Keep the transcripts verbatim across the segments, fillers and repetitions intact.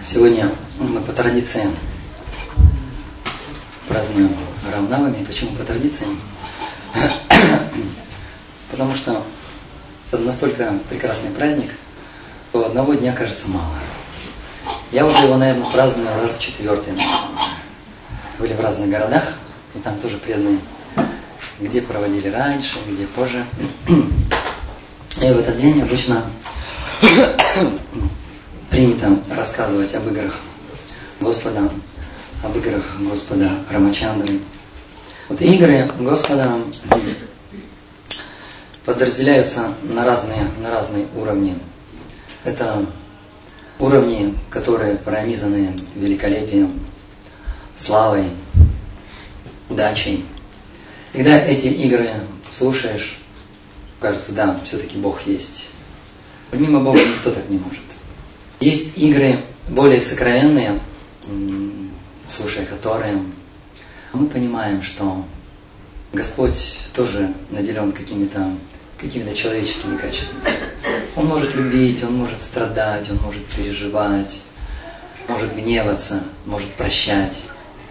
Сегодня мы по традиции празднуем Рам-Навами. Почему по традиции? Потому что это настолько прекрасный праздник, что одного дня кажется мало. Я уже его, наверное, праздную раз четвертый. Были в разных городах, и там тоже преданные, где проводили раньше, где позже. И в этот день обычно принято рассказывать об играх Господа, об играх Господа Рамачандры. Вот игры Господа подразделяются на разные, на разные уровни. Это уровни, которые пронизаны великолепием, славой, удачей. Когда эти игры слушаешь, кажется, да, все-таки Бог есть. Помимо Бога никто так не может. Есть игры более сокровенные, слушая которые, мы понимаем, что Господь тоже наделен какими-то какими-то человеческими качествами. Он может любить, Он может страдать, Он может переживать, может гневаться, может прощать.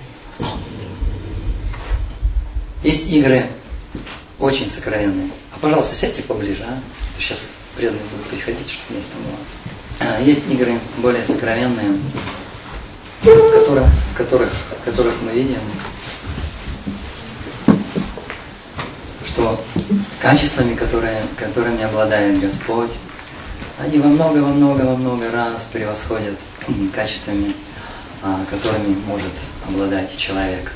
Есть игры очень сокровенные. А, пожалуйста, сядьте поближе, а? То сейчас преданные будут приходить, чтобы место было. Есть игры более сокровенные, в которых, в которых, в которых мы видим, что качествами, которые, которыми обладает Господь, они во много, во много, во много раз превосходят качествами, которыми может обладать человек.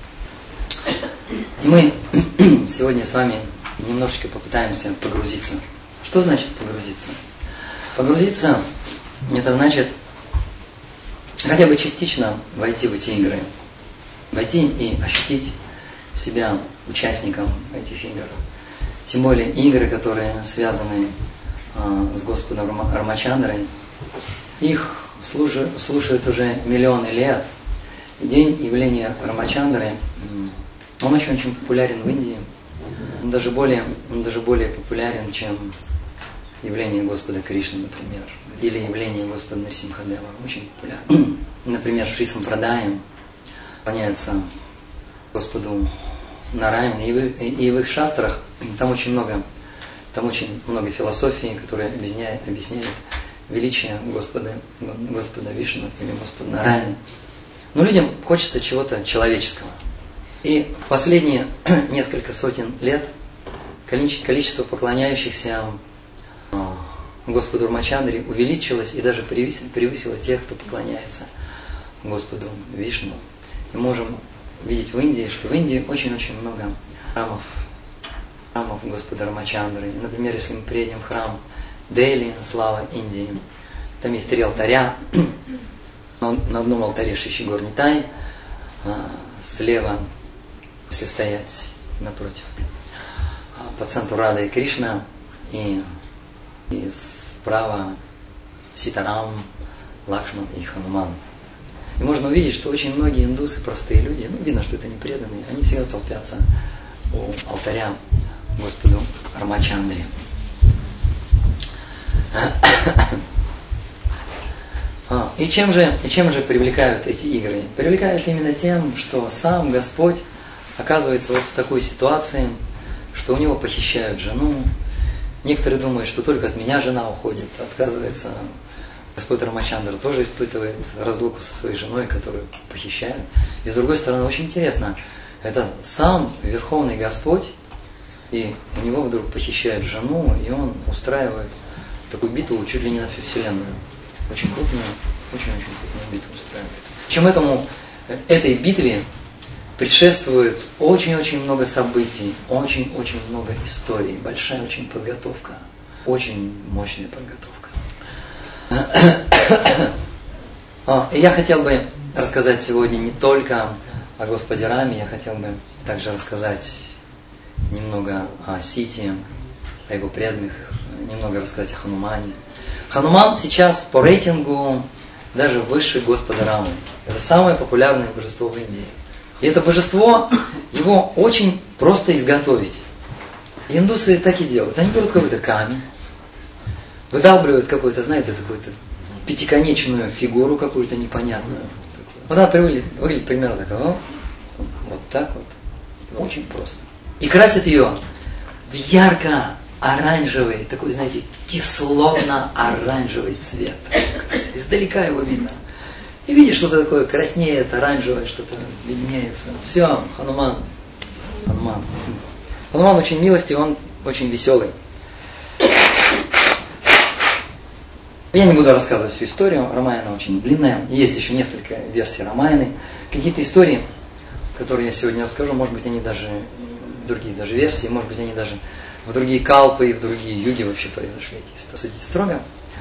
И мы сегодня с вами немножечко попытаемся погрузиться. Что значит погрузиться? Погрузиться – это значит хотя бы частично войти в эти игры. Войти и ощутить себя участником этих игр. Тем более игры, которые связаны э, с Господом Рамачандрой. Их слушают, слушают уже миллионы лет. И день явления Рамачандры, он очень-очень популярен в Индии. Он даже более, он даже более популярен, чем явление Господа Кришны, например, или явление Господа Нарсимхадева, очень популярно. Например, Шри Сампрадая поклоняются Господу Нараяне, и в, и в их шастрах там очень много, там очень много философии, которая объясняет, объясняет величие Господа, Господа Вишну или Господа Нараяны. Но людям хочется чего-то человеческого. И в последние несколько сотен лет количество поклоняющихся Господу Рамачандре увеличилось и даже превысило, превысило тех, кто поклоняется Господу Вишну. Мы можем видеть в Индии, что в Индии очень-очень много храмов, храмов Господа Рамачандры. И, например, если мы приедем в храм Дели, слава Индии, там есть три алтаря. На одном алтаре Шиши Горнитай, слева, если стоять напротив, по центру Рада и Кришна, и И справа Ситарам, Лакшман и Хануман. И можно увидеть, что очень многие индусы, простые люди, ну, видно, что это не преданные, они всегда толпятся у алтаря Господу Рамачандре. И чем же, и чем же привлекают эти игры? Привлекают именно тем, что сам Господь оказывается вот в такой ситуации, что у него похищают жену. Некоторые думают, что только от меня жена уходит, отказывается. Господь Рамачандра тоже испытывает разлуку со своей женой, которую похищают. И с другой стороны, очень интересно, это сам Верховный Господь, и у него вдруг похищают жену, и он устраивает такую битву чуть ли не на всю Вселенную. Очень крупную, очень-очень крупную битву устраивает. Причем этому, этой битве предшествует очень-очень много событий, очень-очень много историй, большая очень подготовка, очень мощная подготовка. И я хотел бы рассказать сегодня не только о Господе Раме, я хотел бы также рассказать немного о Сите, о его преданных, немного рассказать о Ханумане. Хануман сейчас по рейтингу даже выше Господа Рамы. Это самое популярное божество в Индии. И это божество, его очень просто изготовить. И индусы так и делают. Они берут какой-то камень, выдалбливают какой-то, знаете, какой-то пятиконечную фигуру какую-то непонятную. Вот она выглядит, выглядит примерно так. О, вот так вот. Очень просто. И красит ее в ярко-оранжевый, такой, знаете, кислотно-оранжевый цвет. Издалека его видно. И видишь, что-то такое краснеет, оранжевое, что-то виднеется. Все, Хануман. Хануман. Хануман очень милостивый, он очень веселый. Я не буду рассказывать всю историю, Рамаяна очень длинная. Есть еще несколько версий Рамаяны. Какие-то истории, которые я сегодня расскажу, может быть, они даже, другие даже версии, может быть, они даже в другие калпы и в другие юги вообще произошли эти истории. Судить строго.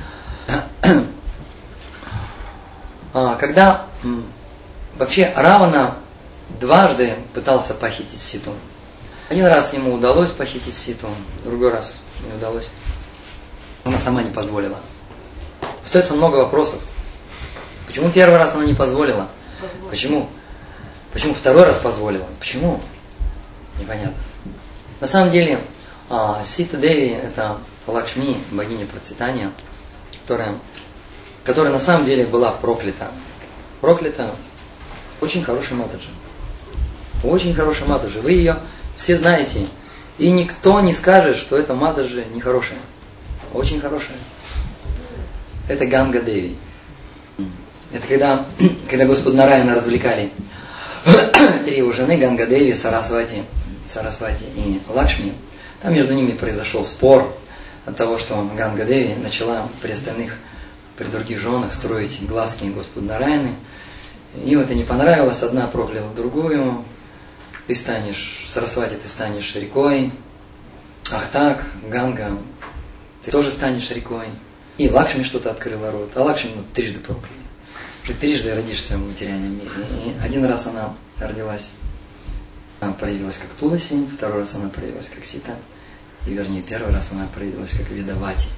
Когда вообще Равана дважды пытался похитить Ситу. Один раз ему удалось похитить Ситу, другой раз не удалось. Она сама не позволила. Остается много вопросов. Почему первый раз она не позволила? Позволила. Почему? Почему второй раз позволила? Почему? Непонятно. На самом деле, Сита Деви – это Лакшми, богиня процветания, которая, которая на самом деле была проклята. Проклята очень хорошей матаджи. Очень хорошая матаджи. Вы ее все знаете. И никто не скажет, что эта матаджи нехорошая. Очень хорошая. Это Ганга Деви. Это когда, когда Господь Нараяна развлекали три его жены, Ганга Деви, Сарасвати, Сарасвати и Лакшми. Там между ними произошел спор от того, что Ганга Деви начала при остальных, при других женах строить глазки Господу Нараяны. Им это не понравилось, одна прокляла другую. Ты станешь, Сарасвати, ты станешь рекой. Ах так, Ганга, ты тоже станешь рекой. И Лакшми что-то открыла рот, а Лакшми ну, трижды прокляли. Ты трижды родишься в материальном мире. И один раз она родилась, она проявилась как Туласи, второй раз она проявилась как Сита, и вернее, первый раз она проявилась как Видавати.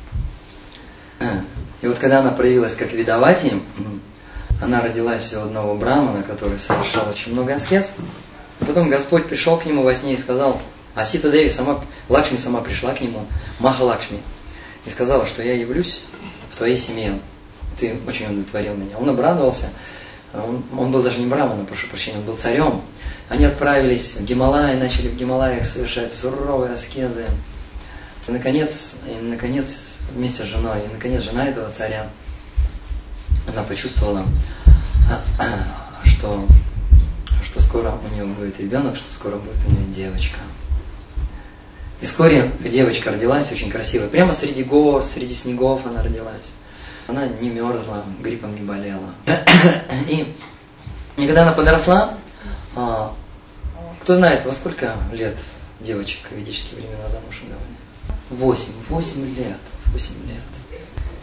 И вот когда она проявилась как Видавати, она родилась у одного брамана, который совершал очень много аскез. И потом Господь пришел к нему во сне и сказал, а Сита Деви сама, Лакшми сама пришла к нему, Маха Лакшми, и сказала, что я явлюсь в твоей семье. Ты очень удовлетворил меня. Он обрадовался. Он, он был даже не браманом, прошу прощения, он был царем. Они отправились в Гималаи, начали в Гималаях совершать суровые аскезы. И наконец, и наконец, вместе с женой, и наконец жена этого царя, она почувствовала, что, что скоро у нее будет ребенок, что скоро будет у нее девочка. И вскоре девочка родилась, очень красивая. Прямо среди гор, среди снегов она родилась. Она не мерзла, гриппом не болела. И, и когда она подросла, а, кто знает, во сколько лет девочек в ведические времена замуж давали? Восемь. Восемь лет. Восемь лет.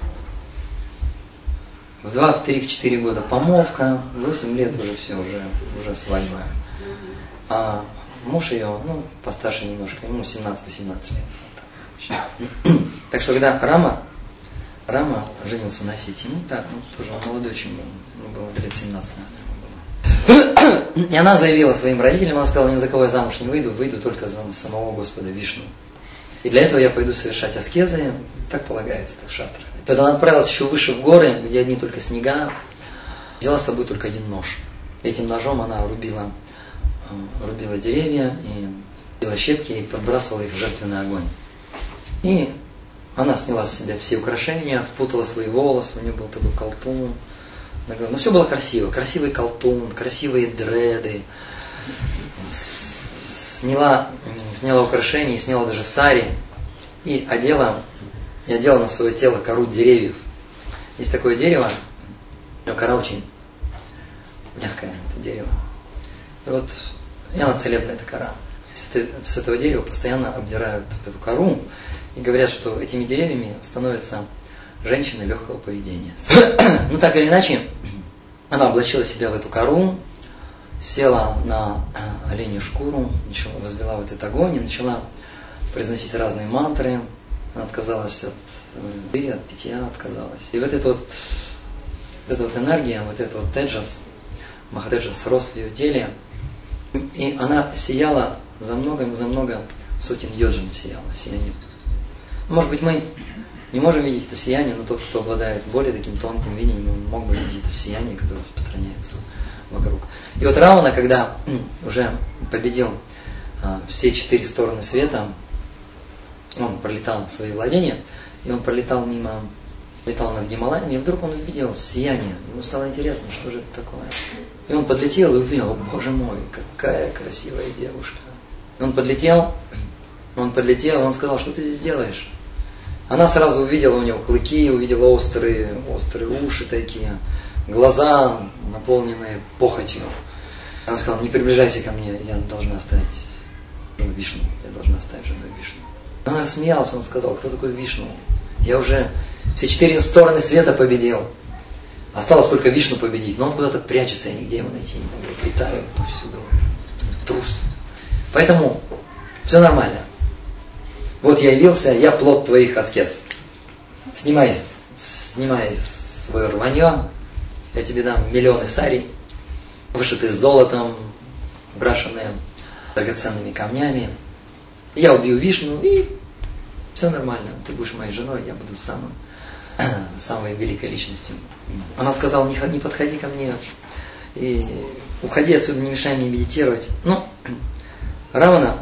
В два, в три, в четыре года помолвка, восемь лет уже все, уже, уже свадьба. А муж ее, ну, постарше немножко, ему семнадцать-восемнадцать лет. Так что когда Рама, Рама женился на Сите, ну так, ну тоже он молодой очень был, ему было лет семнадцать, наверное. И она заявила своим родителям, она сказала, ни за кого я замуж не выйду, выйду только за самого Господа Вишну. И для этого я пойду совершать аскезы, так полагается, так в шастрах. Поэтому она отправилась еще выше в горы, где одни только снега, взяла с собой только один нож. Этим ножом она рубила рубила деревья и била щепки и подбрасывала их в жертвенный огонь. И она сняла с себя все украшения, спутала свои волосы, у нее был такой колтун. Но все было красиво. Красивый колтун, красивые дреды. Сняла, сняла украшения, сняла даже сари и одела, и одела на свое тело кору деревьев. Есть такое дерево, но кора очень мягкое, это дерево. И вот, и она целебная, эта кора. С этого дерева постоянно обдирают эту кору и говорят, что этими деревьями становятся женщины легкого поведения. Ну так или иначе, она облачила себя в эту кору, села на оленью шкуру, начала, возвела в этот огонь и начала произносить разные мантры. Она отказалась от еды, от питья отказалась. И вот эта вот, вот эта вот энергия, вот этот вот теджас, махатеджас рос в ее теле. И она сияла за много, за много сотен йоджин сияла, сияние. Может быть, мы не можем видеть это сияние, но тот, кто обладает более таким тонким видением, он мог бы видеть это сияние, которое распространяется вокруг. И вот Равана, когда уже победил а, все четыре стороны света, он пролетал свои владения, и он пролетал мимо, летал над Гималаями, и вдруг он увидел сияние. Ему стало интересно, что же это такое. И он подлетел и увидел: о, Боже мой, какая красивая девушка. И он подлетел, он подлетел, и он сказал: что ты здесь делаешь? Она сразу увидела у него клыки, увидела острые, острые уши такие, глаза, наполненные похотью. Она сказала: не приближайся ко мне, я должна оставить Вишну, я должна оставить женой Вишну. Он рассмеялся, он сказал: кто такой Вишну? Я уже все четыре стороны света победил. Осталось только Вишну победить, но он куда-то прячется, я нигде его найти не могу. Летаю повсюду, трус. Поэтому все нормально. Вот я явился, я плод твоих аскез. Снимай, снимай свое рванье, я тебе дам миллионы сарий, вышитые золотом, украшенные драгоценными камнями. Я убью Вишну, и все нормально. Ты будешь моей женой, я буду самым, самой великой личностью. Она сказала: не, не подходи ко мне, и уходи отсюда, не мешай мне медитировать. Ну, Равана,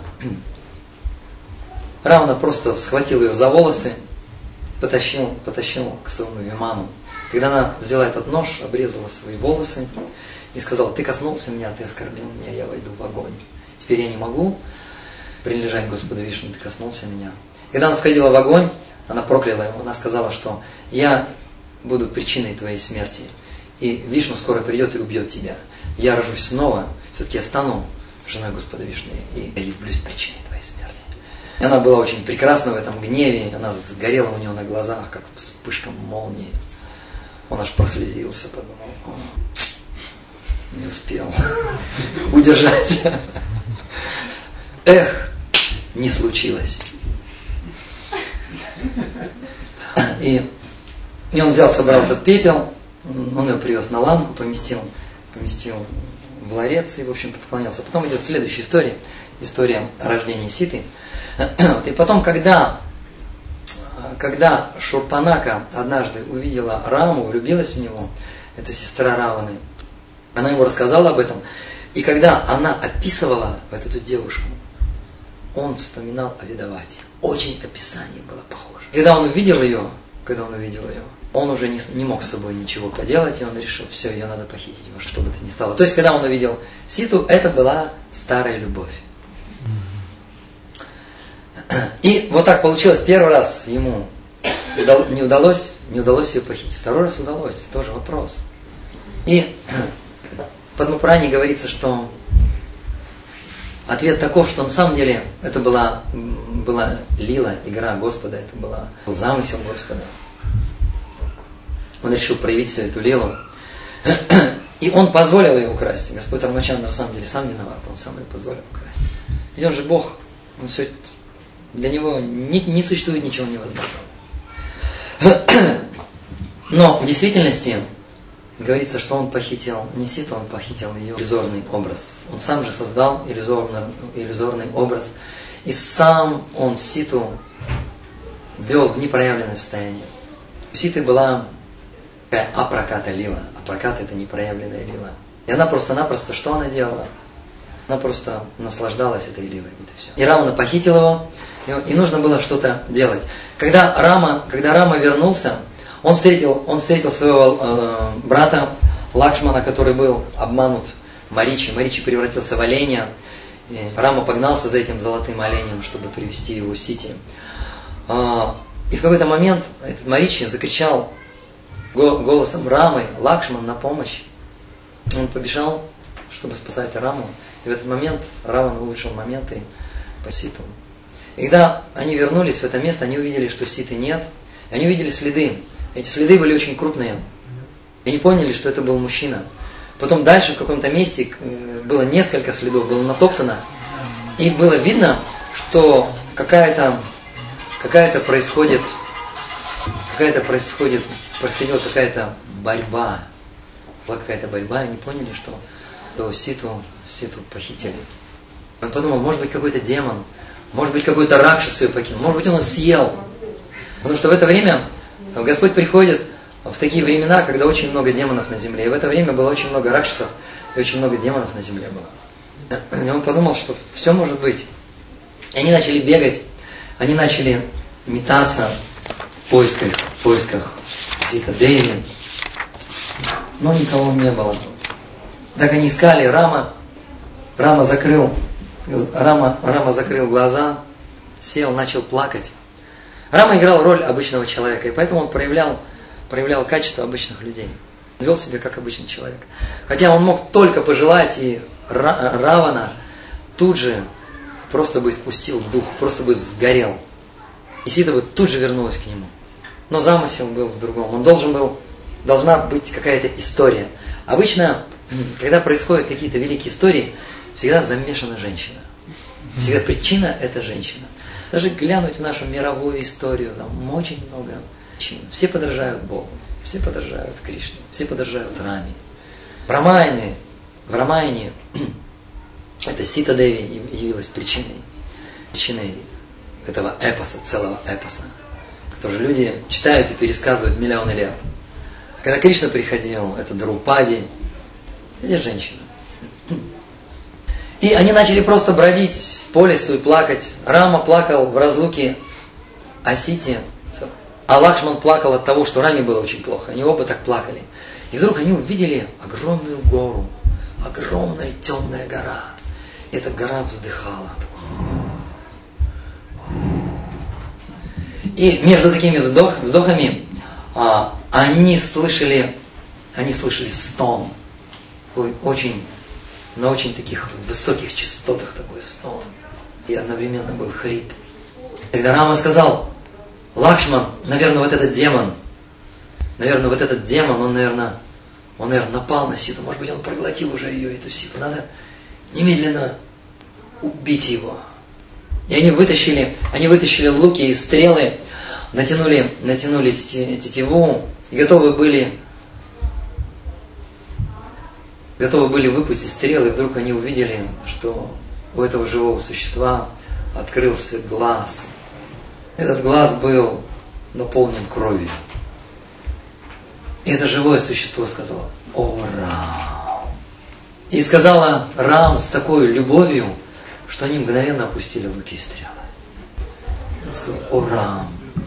Равана просто схватил ее за волосы, потащил, потащил к своему Виману. Тогда она взяла этот нож, обрезала свои волосы и сказала: ты коснулся меня, ты оскорбил меня, я войду в огонь. Теперь я не могу принадлежать Господу Вишну, ты коснулся меня. Когда она входила в огонь, она прокляла его, она сказала, что я буду причиной твоей смерти, и Вишну скоро придет и убьет тебя. Я рожусь снова, все-таки я стану женой Господа Вишну, и я явлюсь причиной твоей смерти. И она была очень прекрасна в этом гневе, она сгорела у него на глазах, как вспышка молнии. Он аж прослезился, подумал: о, не успел удержать. Эх, не случилось. И, и он взял, собрал этот пепел, он его привез на ланку, поместил, поместил в ларец и, в общем-то, поклонился. Потом идет следующая история, история рождения Ситы. И потом, когда, когда Шурпанака однажды увидела Раму, влюбилась в него, это сестра Раваны, она ему рассказала об этом, и когда она описывала вот эту девушку, он вспоминал о Ведавате. Очень описание было похоже. Когда он увидел ее, когда он увидел ее, он уже не, не мог с собой ничего поделать, и он решил: все, ее надо похитить, во что бы то ни стало. То есть, когда он увидел Ситу, это была старая любовь. И вот так получилось. Первый раз ему не удалось, не удалось ее похитить. Второй раз удалось, тоже вопрос. И в Падмапуране говорится, что ответ таков, что на самом деле это была, была лила, игра Господа, это была, был замысел Господа. Он решил проявить всю эту лилу. И он позволил ее украсть. Господь Рамачандра на самом деле сам виноват, он сам ее позволил украсть. Ведь он же Бог, он все, для него не, не существует ничего невозможного. Но в действительности говорится, что он похитил не Ситу, он похитил ее иллюзорный образ. Он сам же создал иллюзорный, иллюзорный образ. И сам он Ситу ввел в непроявленное состояние. У Ситы была такая апраката лила. Апраката — это непроявленная лила. И она просто-напросто, что она делала? Она просто наслаждалась этой лилой. Вот и все. И Равана похитил его, и нужно было что-то делать. Когда Рама, когда Рама вернулся, Он встретил, он встретил своего э, брата Лакшмана, который был обманут Маричи. Маричи превратился в оленя. И Рама погнался за этим золотым оленем, чтобы привести его в Сити. Э, и в какой-то момент этот Маричи закричал голосом Рамы: Лакшман, на помощь. Он побежал, чтобы спасать Раму. И в этот момент Раван улучшил моменты по Ситу. И когда они вернулись в это место, они увидели, что Ситы нет. И они увидели следы. Эти следы были очень крупные. И они поняли, что это был мужчина. Потом дальше в каком-то месте было несколько следов, было натоптано. И было видно, что какая-то, какая-то происходит, какая-то происходит, происходила какая-то борьба. Была какая-то борьба, и они поняли, что, что Ситу, Ситу похитили. Он подумал: может быть, какой-то демон, может быть, какой-то ракшас ее покинул, может быть, он ее съел. Потому что в это время Господь приходит в такие времена, когда очень много демонов на земле. И в это время было очень много ракшасов, и очень много демонов на земле было. И он подумал, что все может быть. И они начали бегать, они начали метаться в поисках, в поисках Сита Деви. Но никого не было. Так они искали. Рама, Рама закрыл, Рама, Рама закрыл глаза, сел, начал плакать. Рама играл роль обычного человека, и поэтому он проявлял, проявлял качество обычных людей. Он вел себя как обычный человек. Хотя он мог только пожелать, и Равана тут же просто бы испустил дух, просто бы сгорел. И Сита бы тут же вернулась к нему. Но замысел был в другом. Он должен был, должна быть какая-то история. Обычно, когда происходят какие-то великие истории, всегда замешана женщина. Всегда причина – это женщина. Даже глянуть в нашу мировую историю, там очень много причин. Все подражают Богу, все подражают Кришне, все подражают Раме. В Рамаяне, в Рамаяне это Сита Деви явилась причиной, причиной этого эпоса, целого эпоса, который люди читают и пересказывают миллионы лет. Когда Кришна приходил, это Драупади, здесь женщина. И они начали просто бродить по лесу и плакать. Рама плакал в разлуке о Сите, а Лакшман плакал от того, что Раме было очень плохо. Они оба так плакали. И вдруг они увидели огромную гору, огромная темная гора. И эта гора вздыхала. И между такими вздох, вздохами а, они слышали, они слышали стон, такой очень, на очень таких высоких частотах такой стон. И одновременно был хрип. Тогда Рама сказал: Лакшман, наверное, вот этот демон, наверное, вот этот демон, он, наверное, он, наверное, напал на Ситу. Может быть, он проглотил уже ее, эту Ситу. Надо немедленно убить его. И они вытащили, они вытащили луки и стрелы, натянули, натянули тетиву и готовы были, готовы были выпустить стрелы. И вдруг они увидели, что у этого живого существа открылся глаз. Этот глаз был наполнен кровью. И это живое существо сказало: «О, Рам!» И сказала Рам с такой любовью, что они мгновенно опустили луки и стрелы. Он сказал: «О, Рам,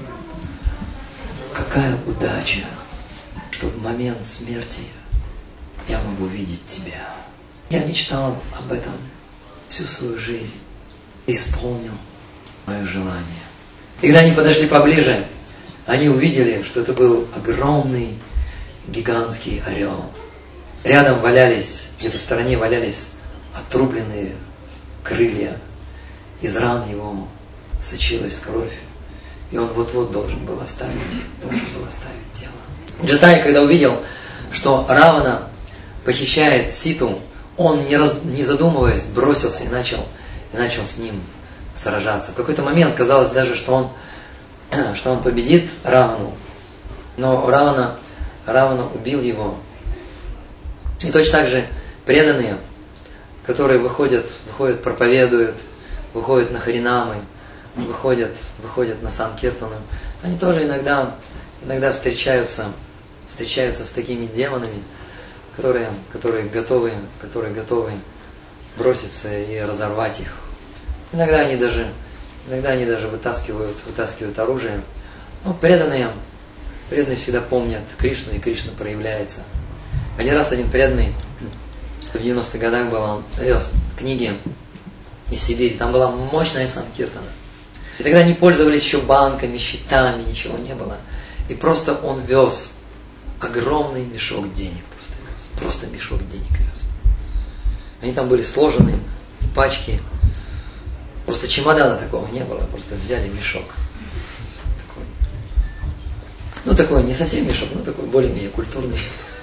какая удача, что в момент смерти я могу видеть тебя. Я мечтал об этом всю свою жизнь и исполнил мое желание». И когда они подошли поближе, они увидели, что это был огромный, гигантский орел. Рядом валялись, где-то в стороне валялись отрубленные крылья. Из ран его сочилась кровь. И он вот-вот должен был оставить, должен был оставить тело. Джатай, когда увидел, что Равана похищает Ситу, он, не, раз, не задумываясь, бросился и начал, и начал с ним сражаться. В какой-то момент казалось даже, что он, что он победит Равану. Но Равана, Равана убил его. И точно так же преданные, которые выходят, выходят, проповедуют, выходят на харинамы, выходят, выходят на Санкиртану, они тоже иногда, иногда встречаются, встречаются с такими демонами, которые, которые, готовы, которые готовы броситься и разорвать их. Иногда они даже, иногда они даже вытаскивают, вытаскивают оружие. Но преданные, преданные всегда помнят Кришну, и Кришна проявляется. Один раз один преданный, в девяностых годах был, он вез книги из Сибири, там была мощная Санкиртана. И тогда не пользовались еще банками, счетами, ничего не было. И просто он вез огромный мешок денег. Просто, вез, просто мешок денег вез. Они там были сложены в пачки. Просто чемодана такого не было. Просто взяли мешок. Такой. Ну такой, не совсем мешок, но такой более-менее культурный.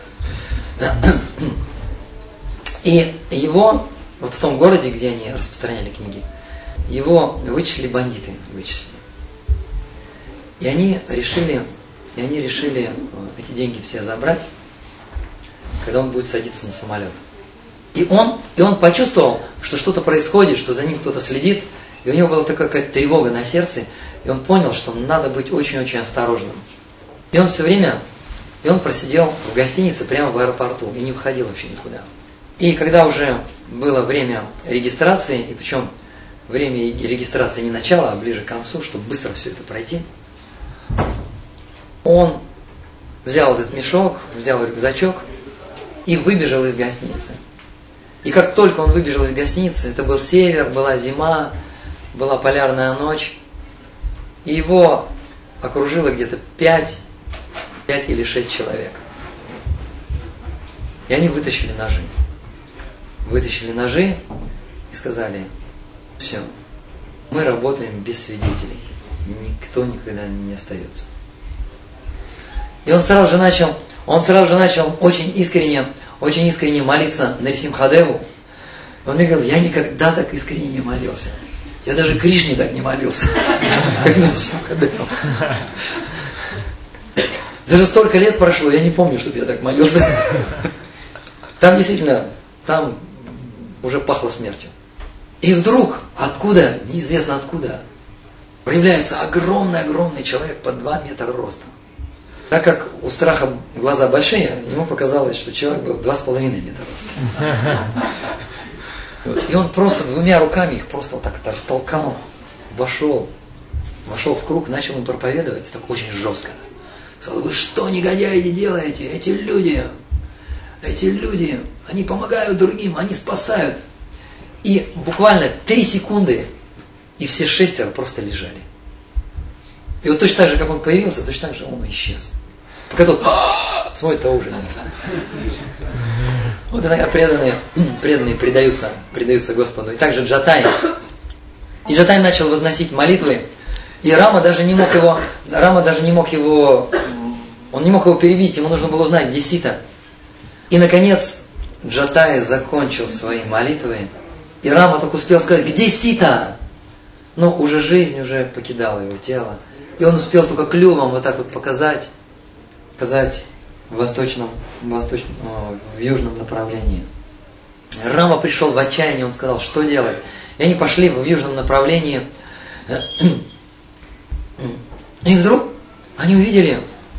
И его, вот в том городе, где они распространяли книги, его вычислили бандиты, вычислили. И они решили, и они решили эти деньги все забрать, когда он будет садиться на самолет. И он, и он почувствовал, что что-то происходит, что за ним кто-то следит, и у него была такая какая-то тревога на сердце, И он понял, что надо быть очень-очень осторожным. И он все время, и он просидел в гостинице прямо в аэропорту и не выходил вообще никуда. И когда уже было время регистрации, и причем время регистрации не начало, а ближе к концу, чтобы быстро все это пройти, он взял этот мешок, взял рюкзачок и выбежал из гостиницы. И как только он выбежал из гостиницы, это был север, была зима, была полярная ночь, и его окружило где-то пять, пять или шесть человек. И они вытащили ножи. Вытащили ножи и сказали: все, мы работаем без свидетелей, никто никогда не остается. И он сразу же начал, он сразу же начал очень искренне, очень искренне молиться Нарисимхадеву. Он мне говорил: я никогда так искренне не молился. Я даже Кришне так не молился, как Нарисимхадеву. Даже столько лет прошло, я не помню, чтобы я так молился. Там действительно, там уже пахло смертью. И вдруг, откуда, неизвестно откуда, появляется огромный-огромный человек под два метра ростом. Так как у страха глаза большие, ему показалось, что человек был два с половиной метра ростом. И он просто двумя руками их просто вот так вот растолкал, вошел, вошел в круг, начал им проповедовать, так очень жестко. Сказал: вы что, негодяи, делаете? Эти люди, эти люди, они помогают другим, они спасают. И буквально три секунды, и все шестеро просто лежали. И вот точно так же, как он появился, точно так же он исчез. Пока тот смотрит, того уже нет. Вот иногда преданные, преданные предаются, предаются Господу. И также Джатай. И Джатай начал возносить молитвы. И Рама даже не мог его, Рама даже не мог его, он не мог его перебить, ему нужно было узнать, где Сита. И наконец Джатай закончил свои молитвы. И Рама только успел сказать: где Сита? Но уже жизнь уже покидала его тело. И он успел только клювом вот так вот показать, показать в восточном, в восточном, в южном направлении. Рама пришел в отчаяние, он сказал: что делать? И они пошли в южном направлении. И вдруг они увидели,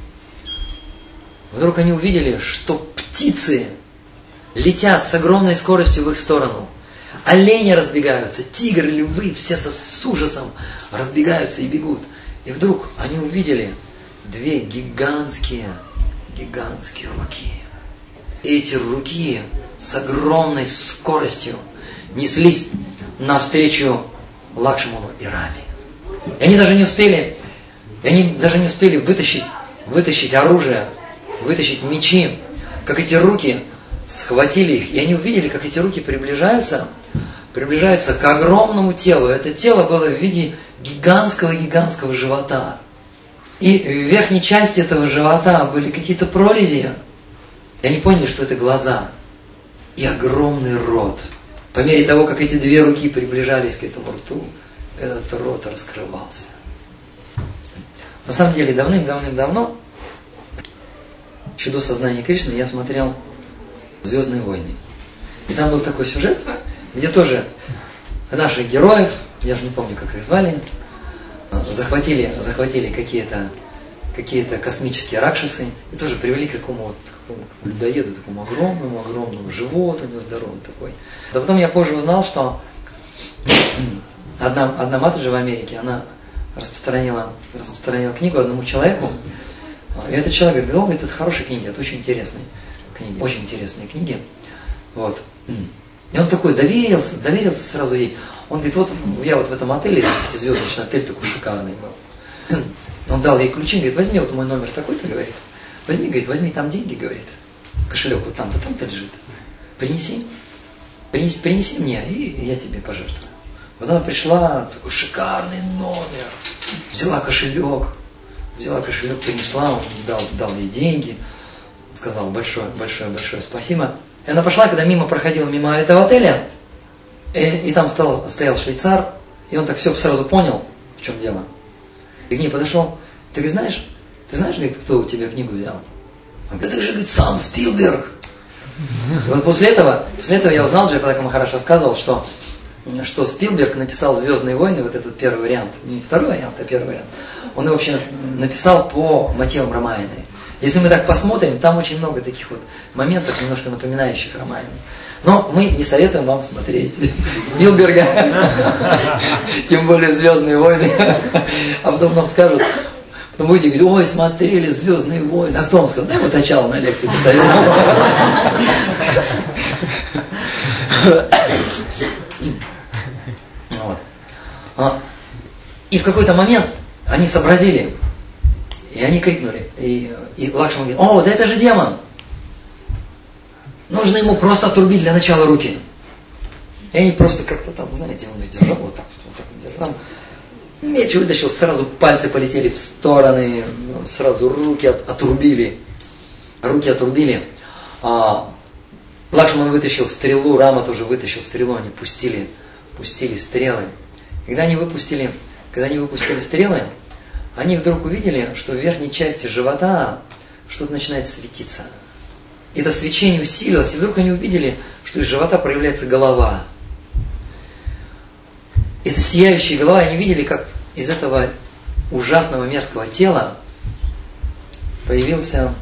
вдруг они увидели, что птицы летят с огромной скоростью в их сторону. Олени разбегаются, тигры, львы, все с ужасом разбегаются и бегут. И вдруг они увидели две гигантские, гигантские руки. И эти руки с огромной скоростью неслись навстречу Лакшману и Раме. И они даже не успели, и они даже не успели вытащить, вытащить оружие, вытащить мечи, как эти руки схватили их. И они увидели, как эти руки приближаются, приближаются к огромному телу. Это тело было в виде гигантского-гигантского живота. И в верхней части этого живота были какие-то прорези. И они поняли, что это глаза. И огромный рот. По мере того, как эти две руки приближались к этому рту, этот рот раскрывался. На самом деле, давным-давным-давно, чудо сознания Кришны, я смотрел «Звездные войны». И там был такой сюжет, где тоже наших героев, я же не помню, как их звали, захватили, захватили какие-то, какие-то космические ракшасы и тоже привели к такому вот такому людоеду, такому огромному, огромному, живот у него здоровый такой. Да потом я позже узнал, что одна, одна матушка в Америке, она распространила, распространила книгу одному человеку, и этот человек говорит: о, это хорошие книги, это очень интересные книги, очень интересные книги. Вот. И он такой доверился, доверился сразу ей. Он говорит: вот я вот в этом отеле, пятизвездочный отель такой шикарный был. Он дал ей ключи, говорит: возьми вот мой номер такой-то, говорит. Возьми, говорит, возьми там деньги, говорит. Кошелек вот там-то, там-то лежит. Принеси. Принеси, принеси мне, и я тебе пожертвую. Вот она пришла, такой шикарный номер. Взяла кошелек, взяла кошелек, принесла, он дал, дал ей деньги. Сказал: большое, большое, большое спасибо. И она пошла, когда мимо проходила, мимо этого отеля, и, и там стал, стоял швейцар, и он так все сразу понял, в чем дело. И к ней подошел: ты говорит, знаешь, ты знаешь, говорит, кто у тебя книгу взял? Он говорит: это же, говорит, сам Спилберг. И вот после этого, после этого я узнал, Джайпадака Махарадж рассказывал, что что Спилберг написал «Звездные войны», вот этот первый вариант, не второй вариант, а первый вариант, он его вообще написал по мотивам Рамаяны. Если мы так посмотрим, там очень много таких вот моментов, немножко напоминающих Рамаяну. Но мы не советуем вам смотреть Спилберга, тем более «Звездные войны», а потом нам скажут, потом будете говорить: ой, смотрели «Звездные войны», а кто вам сказал? Да, вот начало на лекции посоветовал. Вот. И в какой-то момент они сообразили, и они крикнули, и, и Лакшман говорит: о, да это же демон! Нужно ему просто отрубить для начала руки. И они просто как-то там, знаете, он держал вот так, вот так держал. Меч вытащил, сразу пальцы полетели в стороны, сразу руки от, отрубили. Руки отрубили. А, Лакшман вытащил стрелу, Рама тоже вытащил стрелу, они пустили, пустили стрелы. Когда они выпустили, когда они выпустили стрелы, они вдруг увидели, что в верхней части живота что-то начинает светиться. И это свечение усилилось, и вдруг они увидели, что из живота проявляется голова. Это сияющая голова, и они видели, как из этого ужасного мерзкого тела появился,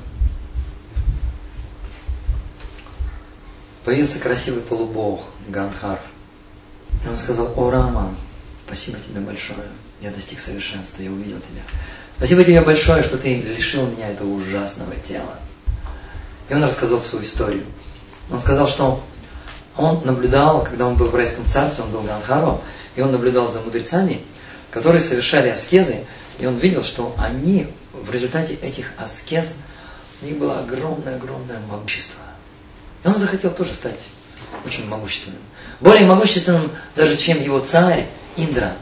появился красивый полубог Гандхар. И он сказал: о, Рама, спасибо тебе большое, я достиг совершенства, я увидел тебя. Спасибо тебе большое, что ты лишил меня этого ужасного тела. И он рассказал свою историю. Он сказал, что он наблюдал, когда он был в райском царстве, он был Гандхаром, и он наблюдал за мудрецами, которые совершали аскезы, и он видел, что они в результате этих аскез, у них было огромное-огромное могущество. И он захотел тоже стать очень могущественным. Более могущественным даже, чем его царь Индра.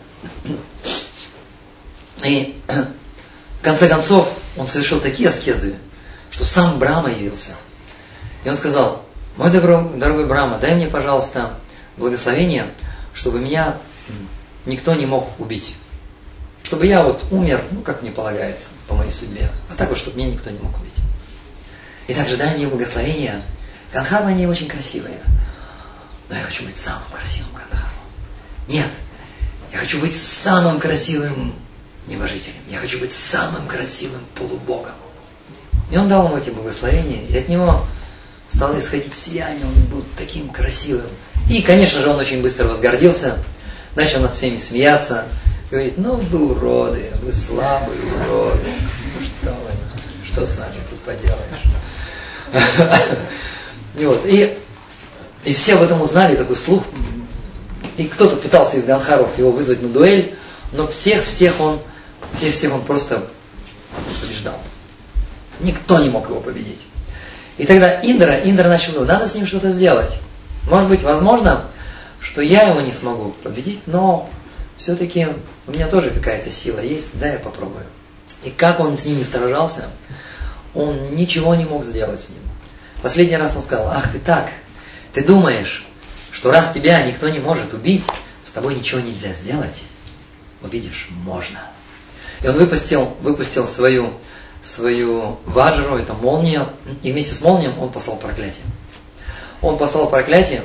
И в конце концов он совершил такие аскезы, что сам Брахма явился. И он сказал: мой дорогой, дорогой Брахма, дай мне, пожалуйста, благословение, чтобы меня никто не мог убить. Чтобы я вот умер, ну, как мне полагается, по моей судьбе. А так вот, чтобы меня никто не мог убить. И также дай мне благословение. Гандхары, они очень красивые. Но я хочу быть самым красивым Гандхаром. Нет, я хочу быть самым красивым небожителем. Я хочу быть самым красивым полубогом. И он дал ему эти благословения, и от него стало исходить сияние, он был таким красивым. И, конечно же, он очень быстро возгордился, начал над всеми смеяться, говорит: ну вы уроды, вы слабые уроды, ну что вы, что с вами тут поделаешь. И, вот, и, и все об этом узнали, такой слух, и кто-то пытался из Гандхаров его вызвать на дуэль, но всех-всех он, всех-всех он просто побеждал. Никто не мог его победить. И тогда Индра, Индра начал говорить: надо с ним что-то сделать. Может быть, возможно, что я его не смогу победить, но все-таки у меня тоже какая-то сила есть, да, я попробую. И как он с ним не сражался, он ничего не мог сделать с ним. Последний раз он сказал: ах ты так, ты думаешь, что раз тебя никто не может убить, с тобой ничего нельзя сделать? Вот видишь, можно. И он выпустил, выпустил свою, свою ваджру, это молния, и вместе с молнией он послал проклятие. Он послал проклятие,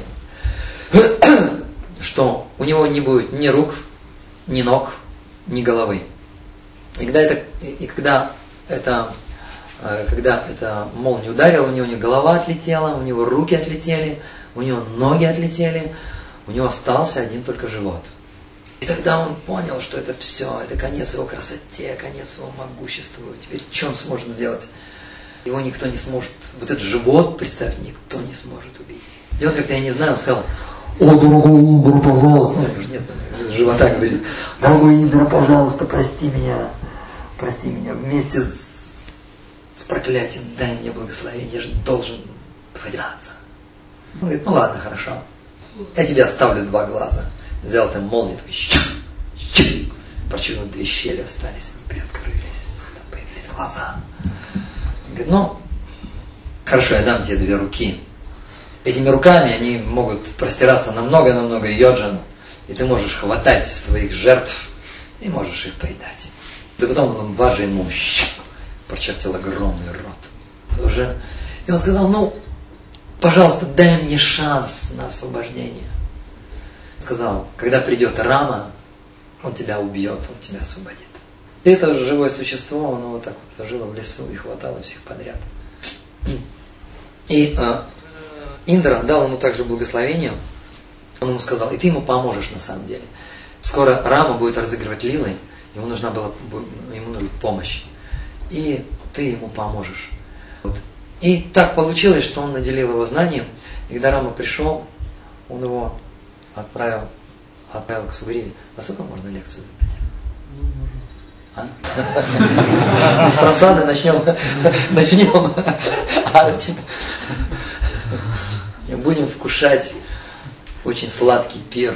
что у него не будет ни рук, ни ног, ни головы. И когда это, и когда это, когда эта молния ударила, у него, у него голова отлетела, у него руки отлетели, у него ноги отлетели, у него остался один только живот. И тогда он понял, что это все, это конец его красоте, конец его могуществу. Теперь что он сможет сделать? Его никто не сможет, вот этот живот, представьте, никто не сможет убить. И он как-то, я не знаю, он сказал: о, дорогой Индра, пожалуйста. Ну, нет, живота говорит: дорогой Индра, пожалуйста, прости меня, прости меня, вместе с, с проклятием дай мне благословение, я же должен подняться. Он говорит: ну ладно, хорошо, я тебе оставлю два глаза. Взял там молнию, такой щик, щик, прочеркнул, две щели остались, они приоткрылись, там появились глаза. Он говорит: ну, хорошо, я дам тебе две руки. Этими руками они могут простираться на много-намного йоджан, и ты можешь хватать своих жертв и можешь их поедать. Да потом он важе ему щик, прочертил огромный рот. Уже. И он сказал: ну, пожалуйста, дай мне шанс на освобождение. сказал, когда придет Рама, он тебя убьет, он тебя освободит. И это живое существо, оно вот так вот жило в лесу и хватало всех подряд. И э, Индра дал ему также благословение. Он ему сказал, и ты ему поможешь на самом деле. Скоро Рама будет разыгрывать лилы, ему нужна была ему нужна помощь. И ты ему поможешь. Вот. И так получилось, что он наделил его знанием. И когда Рама пришел, он его отправил, отправил к Сугриве. Насколько можно лекцию задать? А? С просады начнем. Начнем. Будем вкушать очень сладкий пир.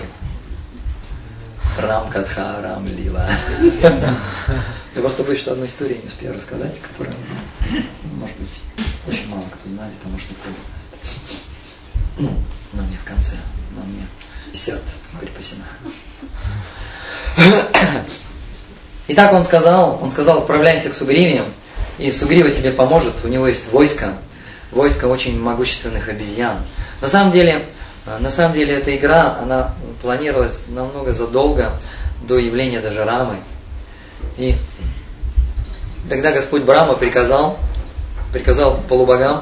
Рам Катха, Рам Лила. Я просто боюсь, что одну историю не успею рассказать, которую, может быть, очень мало кто знает, а может никто не знает. Ну, на мне в конце, на мне десерт припасена. Итак, он сказал, он сказал, отправляйся к Сугриве, и Сугрива тебе поможет, у него есть войско, войско очень могущественных обезьян. На самом деле, на самом деле эта игра, она планировалась намного задолго до явления даже Рамы. И тогда Господь Брахма приказал, приказал полубогам,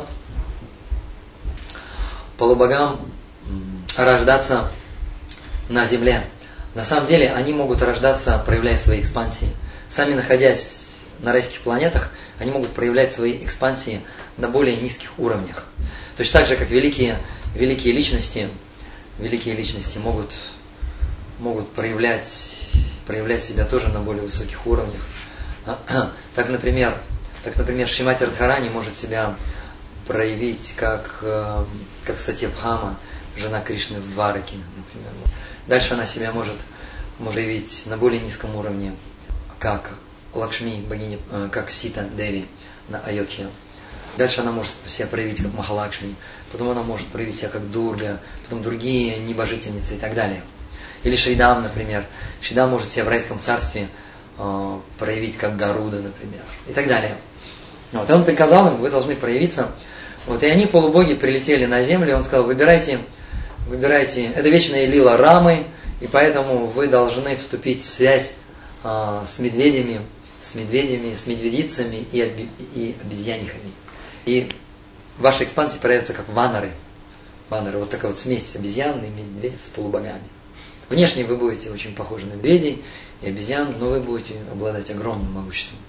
полубогам рождаться на земле. На самом деле они могут рождаться, проявляя свои экспансии. Сами находясь на райских планетах, они могут проявлять свои экспансии на более низких уровнях. Точно так же, как великие, великие личности, великие личности могут, могут проявлять, проявлять себя тоже на более высоких уровнях. Так, например, так, например, Шримати Радхарани может себя проявить как, как Сатьябхама, жена Кришны в Двараке, например. Дальше она себя может, может явить на более низком уровне, как Лакшми, богиня, как Сита Деви на Айодхе. Дальше она может себя проявить как Махалакшми, потом она может проявить себя как Дурга, потом другие небожительницы и так далее. Или Шридам, например. Шридам может себя в райском царстве э, проявить как Гаруда, например, и так далее. Вот, и он приказал им, вы должны проявиться. Вот, и они, полубоги, прилетели на землю, и он сказал, выбирайте, выбирайте, это вечная лила Рамы, и поэтому вы должны вступить в связь э, с медведями, с медведями, с медведицами и, оби, и обезьянихами. И ваша экспансия проявится как ванары. Ванары, вот такая вот смесь обезьян и медведиц с полубогами. Внешне вы будете очень похожи на медведей и обезьян, но вы будете обладать огромным могуществом.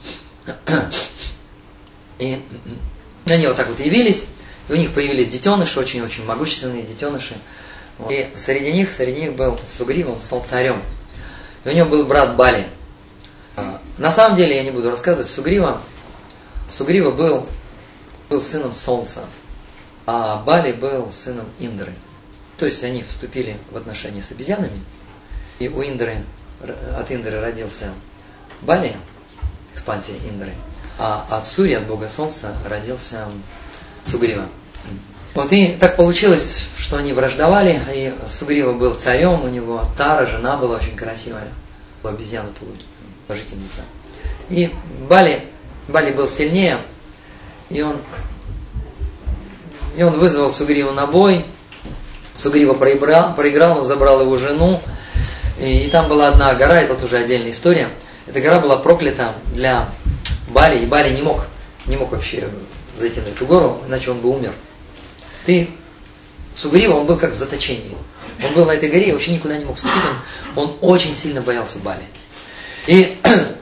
И они вот так вот явились, и у них появились детеныши, очень-очень могущественные детеныши. И среди них, среди них был Сугрива, он стал царем. И у него был брат Бали. На самом деле, я не буду рассказывать, Сугрива, Сугрива был, был сыном Солнца, а Бали был сыном Индры. То есть они вступили в отношения с обезьянами, и у Индры, от Индры родился Бали, экспансия Индры, а от Сури, от бога Солнца, родился Сугрива. Вот и так получилось, что они враждовали, и Сугрива был царем, у него Тара, жена была очень красивая, обезьяна положительница. И Бали, Бали был сильнее, и он, и он вызвал Сугриву на бой. Сугрива проиграл, проиграл, он забрал его жену, и, и там была одна гора, это тоже отдельная история. Эта гора была проклята для Бали, и Бали не мог, не мог вообще зайти на эту гору, иначе он бы умер. Ты, Сугрива, он был как в заточении. Он был на этой горе и вообще никуда не мог вступить, он, он очень сильно боялся Бали. И,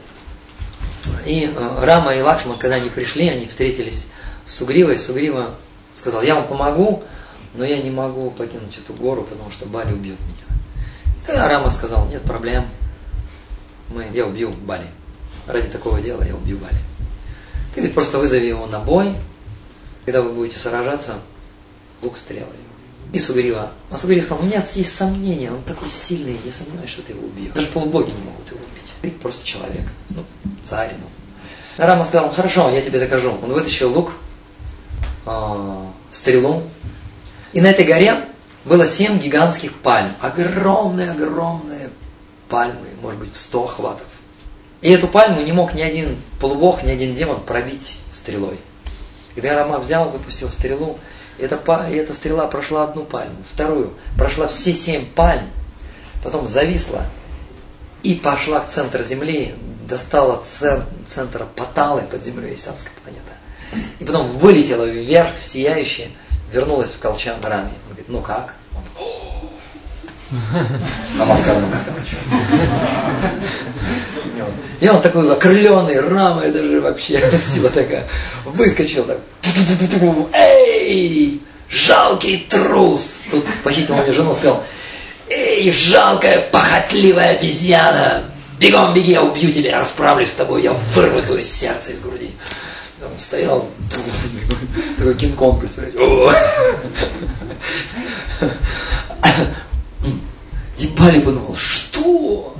и Рама и Лакшман, когда они пришли, они встретились с Сугривой, Сугрива сказал, я вам помогу, но я не могу покинуть эту гору, потому что Бали убьет меня. И тогда Рама сказал, нет проблем, мы, я убью Бали. Ради такого дела я убью Бали. Ты, говорит, просто вызови его на бой, когда вы будете сражаться, лук, стрелы. И Сугрива. А Сугрива сказал, у меня есть сомнения, он такой сильный, я сомневаюсь, что ты его убьешь. Даже полубоги не могут его убить. Ты просто человек, ну, царь, ну. Рама сказал, хорошо, я тебе докажу. Он вытащил лук, э, стрелу, и на этой горе было семь гигантских пальм. Огромные-огромные пальмы, может быть, в сто охватов. И эту пальму не мог ни один полубог, ни один демон пробить стрелой. И когда Рама взял, выпустил стрелу, и эта, и эта стрела прошла одну пальму, вторую, прошла все семь пальм, потом зависла и пошла к центру Земли, достала цен, центра Паталы, под землей есть адская планета. И потом вылетела вверх, сияющая, вернулась в колчан Раме. Он говорит, ну как? Он, намаскар, намаскар. И он такой окрыленный, Рама, это же вообще сила такая. Выскочил так. Эй, жалкий трус! Тут похитил мне жену, сказал, эй, жалкая, похотливая обезьяна! Бегом, беги, я убью тебя, я расправлюсь с тобой, я вырву твое сердце из груди. Он стоял, такой Кинг-Конг, представляете. И Бали подумал, что?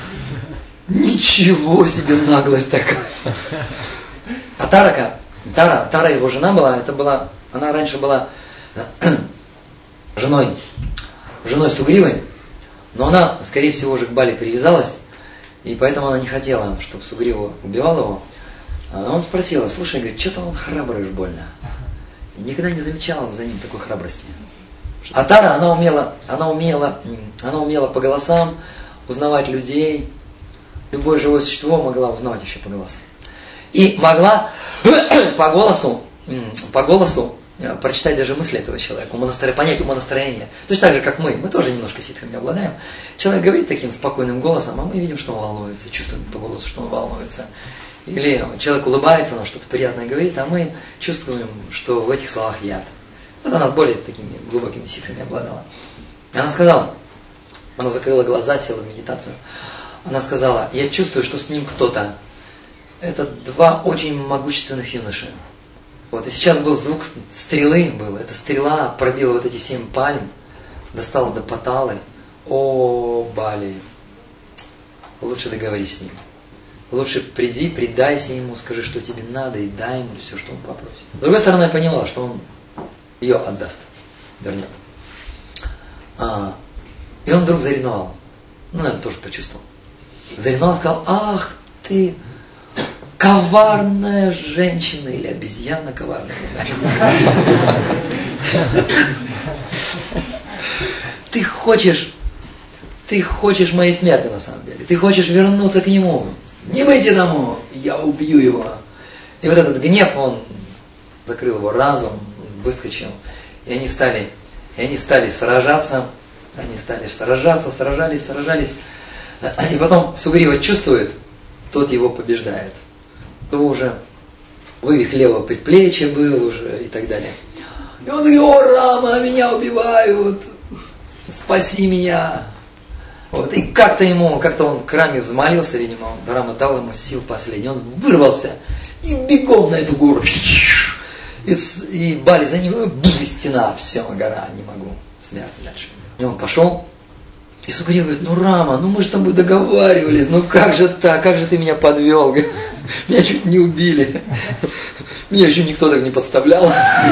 Ничего себе наглость такая. А Тарака, Тара, Тара его жена была, это была, она раньше была женой, женой Сугривы, но она, скорее всего, уже к Бали привязалась, и поэтому она не хотела, чтобы Сугрива убивал его. А он спросил, слушай, говорит, что-то он храбрый уж больно. И никогда не замечал за ним такой храбрости. А Тара, она умела, она умела, она умела по голосам узнавать людей. Любое живое существо могла узнавать вообще по голосам. И могла по голосу, по голосу прочитать даже мысли этого человека, умонастроение, понять умонастроение. Точно так же, как мы. Мы тоже немножко ситхами обладаем. Человек говорит таким спокойным голосом, а мы видим, что он волнуется, чувствуем по голосу, что он волнуется. Или человек улыбается, нам что-то приятное говорит, а мы чувствуем, что в этих словах яд. Вот она более такими глубокими ситхами обладала. И она сказала, она закрыла глаза, села в медитацию. Она сказала, я чувствую, что с ним кто-то. Это два очень могущественных юноши. Вот, и сейчас был звук стрелы, был. Эта стрела пробила вот эти семь пальм, достала до Паталы. О, Бали, лучше договорись с ним. Лучше приди, предайся ему, скажи, что тебе надо, и дай ему все, что он попросит. С другой стороны, я поняла, что он ее отдаст, вернет. А, и он вдруг заревновал. Ну, наверное, тоже почувствовал. Заревновал, сказал, ах ты... коварная женщина или обезьяна коварная, не знаю, что сказать. Ты хочешь, ты хочешь моей смерти на самом деле. Ты хочешь вернуться к нему. Не выйти домой, я убью его. И вот этот гнев, он закрыл его разум, выскочил. И они стали, и они стали сражаться. Они стали сражаться, сражались, сражались. И потом Сугрива чувствует, тот его побеждает. То уже вывих левого предплечья был уже и так далее. И он говорит, о, Рама, меня убивают, спаси меня. Вот. И как-то ему, как-то он к Раме взмолился, видимо, Рама дал ему сил последний. Он вырвался и бегом на эту гору. И, и Бали за ним, бух, стена, все, гора, не могу, смерть дальше. И он пошел. И Сугрива говорит, ну, Рама, ну мы же с тобой договаривались, ну как же так, как же ты меня подвел, меня чуть не убили, меня еще никто так не подставлял.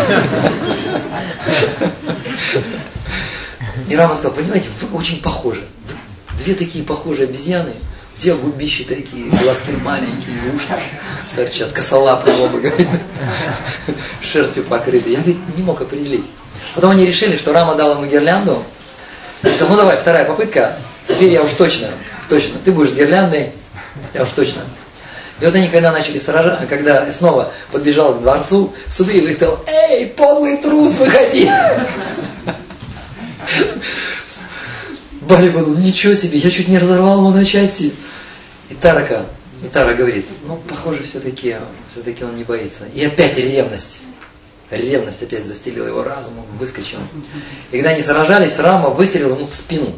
И Рама сказал, понимаете, вы очень похожи, две такие похожие обезьяны, у тебя губищи такие, глазки маленькие, уши торчат, косолапые оба, говорит, шерстью покрыты. Я, говорит, не мог определить. Потом они решили, что Рама дал ему гирлянду. И сказал, ну давай, вторая попытка, теперь я уж точно, точно, ты будешь с гирляндой, я уж точно. И вот они, когда начали сражаться, когда снова подбежал к дворцу, Сугрива и сказал, эй, подлый трус, выходи! Бали подумал, ничего себе, я чуть не разорвал его на части. И Тарака, и Тара говорит, ну, похоже, все-таки, все-таки он не боится. И опять ревность. Ревность опять застелила его разум, он выскочил. И когда они сражались, Рама выстрелил ему в спину.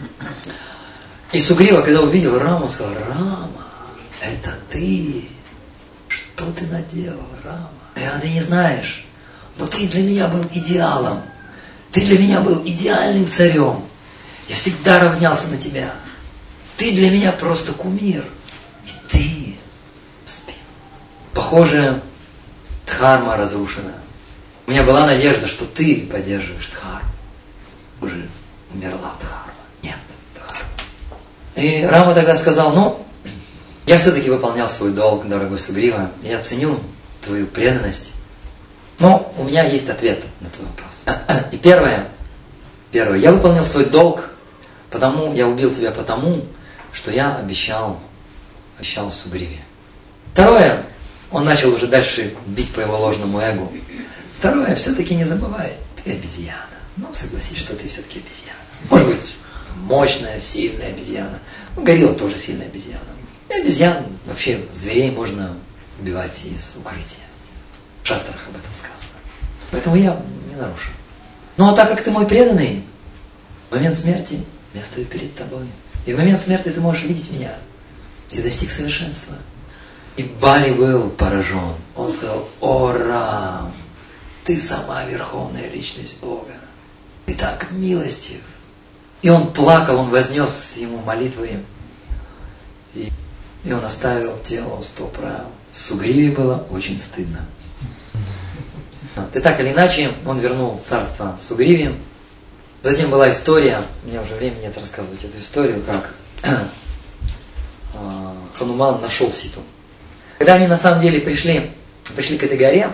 И Сугрива, когда увидел Раму, сказал, Рама, это ты? Что ты наделал, Рама? А ты не знаешь, но ты для меня был идеалом. Ты для меня был идеальным царем. Я всегда равнялся на тебя. Ты для меня просто кумир. И ты в спину. Похоже, дхарма разрушена. У меня была надежда, что ты поддерживаешь дхарму. Уже умерла дхарма. Нет дхармы. И Рама тогда сказал, ну, я все-таки выполнял свой долг, дорогой Сугрива. Я ценю твою преданность. Но у меня есть ответ на твой вопрос. И первое, первое, я выполнил свой долг, Потому я убил тебя потому, что я обещал, обещал Сугриве. Второе, он начал уже дальше бить по его ложному эго. Второе, все-таки не забывай, ты обезьяна. Ну, согласись, что ты все-таки обезьяна. Может быть, мощная, сильная обезьяна. Ну, горилла тоже сильная обезьяна. И обезьян, вообще, зверей можно убивать из укрытия. В шастрах об этом сказано. Поэтому я не нарушу. Ну, а так как ты мой преданный, в момент смерти я стою перед тобой. И в момент смерти ты можешь видеть меня. Ты достиг совершенства. И Бали был поражен. Он сказал: о, Рам, ты сама верховная личность Бога. Ты так милостив. И он плакал, он вознес ему молитвы. И, и он оставил тело у стоп Рам. Сугриве было очень стыдно. И так или иначе, он вернул царство Сугриве. Затем была история, у меня уже времени нет рассказывать эту историю, как Хануман нашел Ситу. Когда они на самом деле пришли, пришли к этой горе,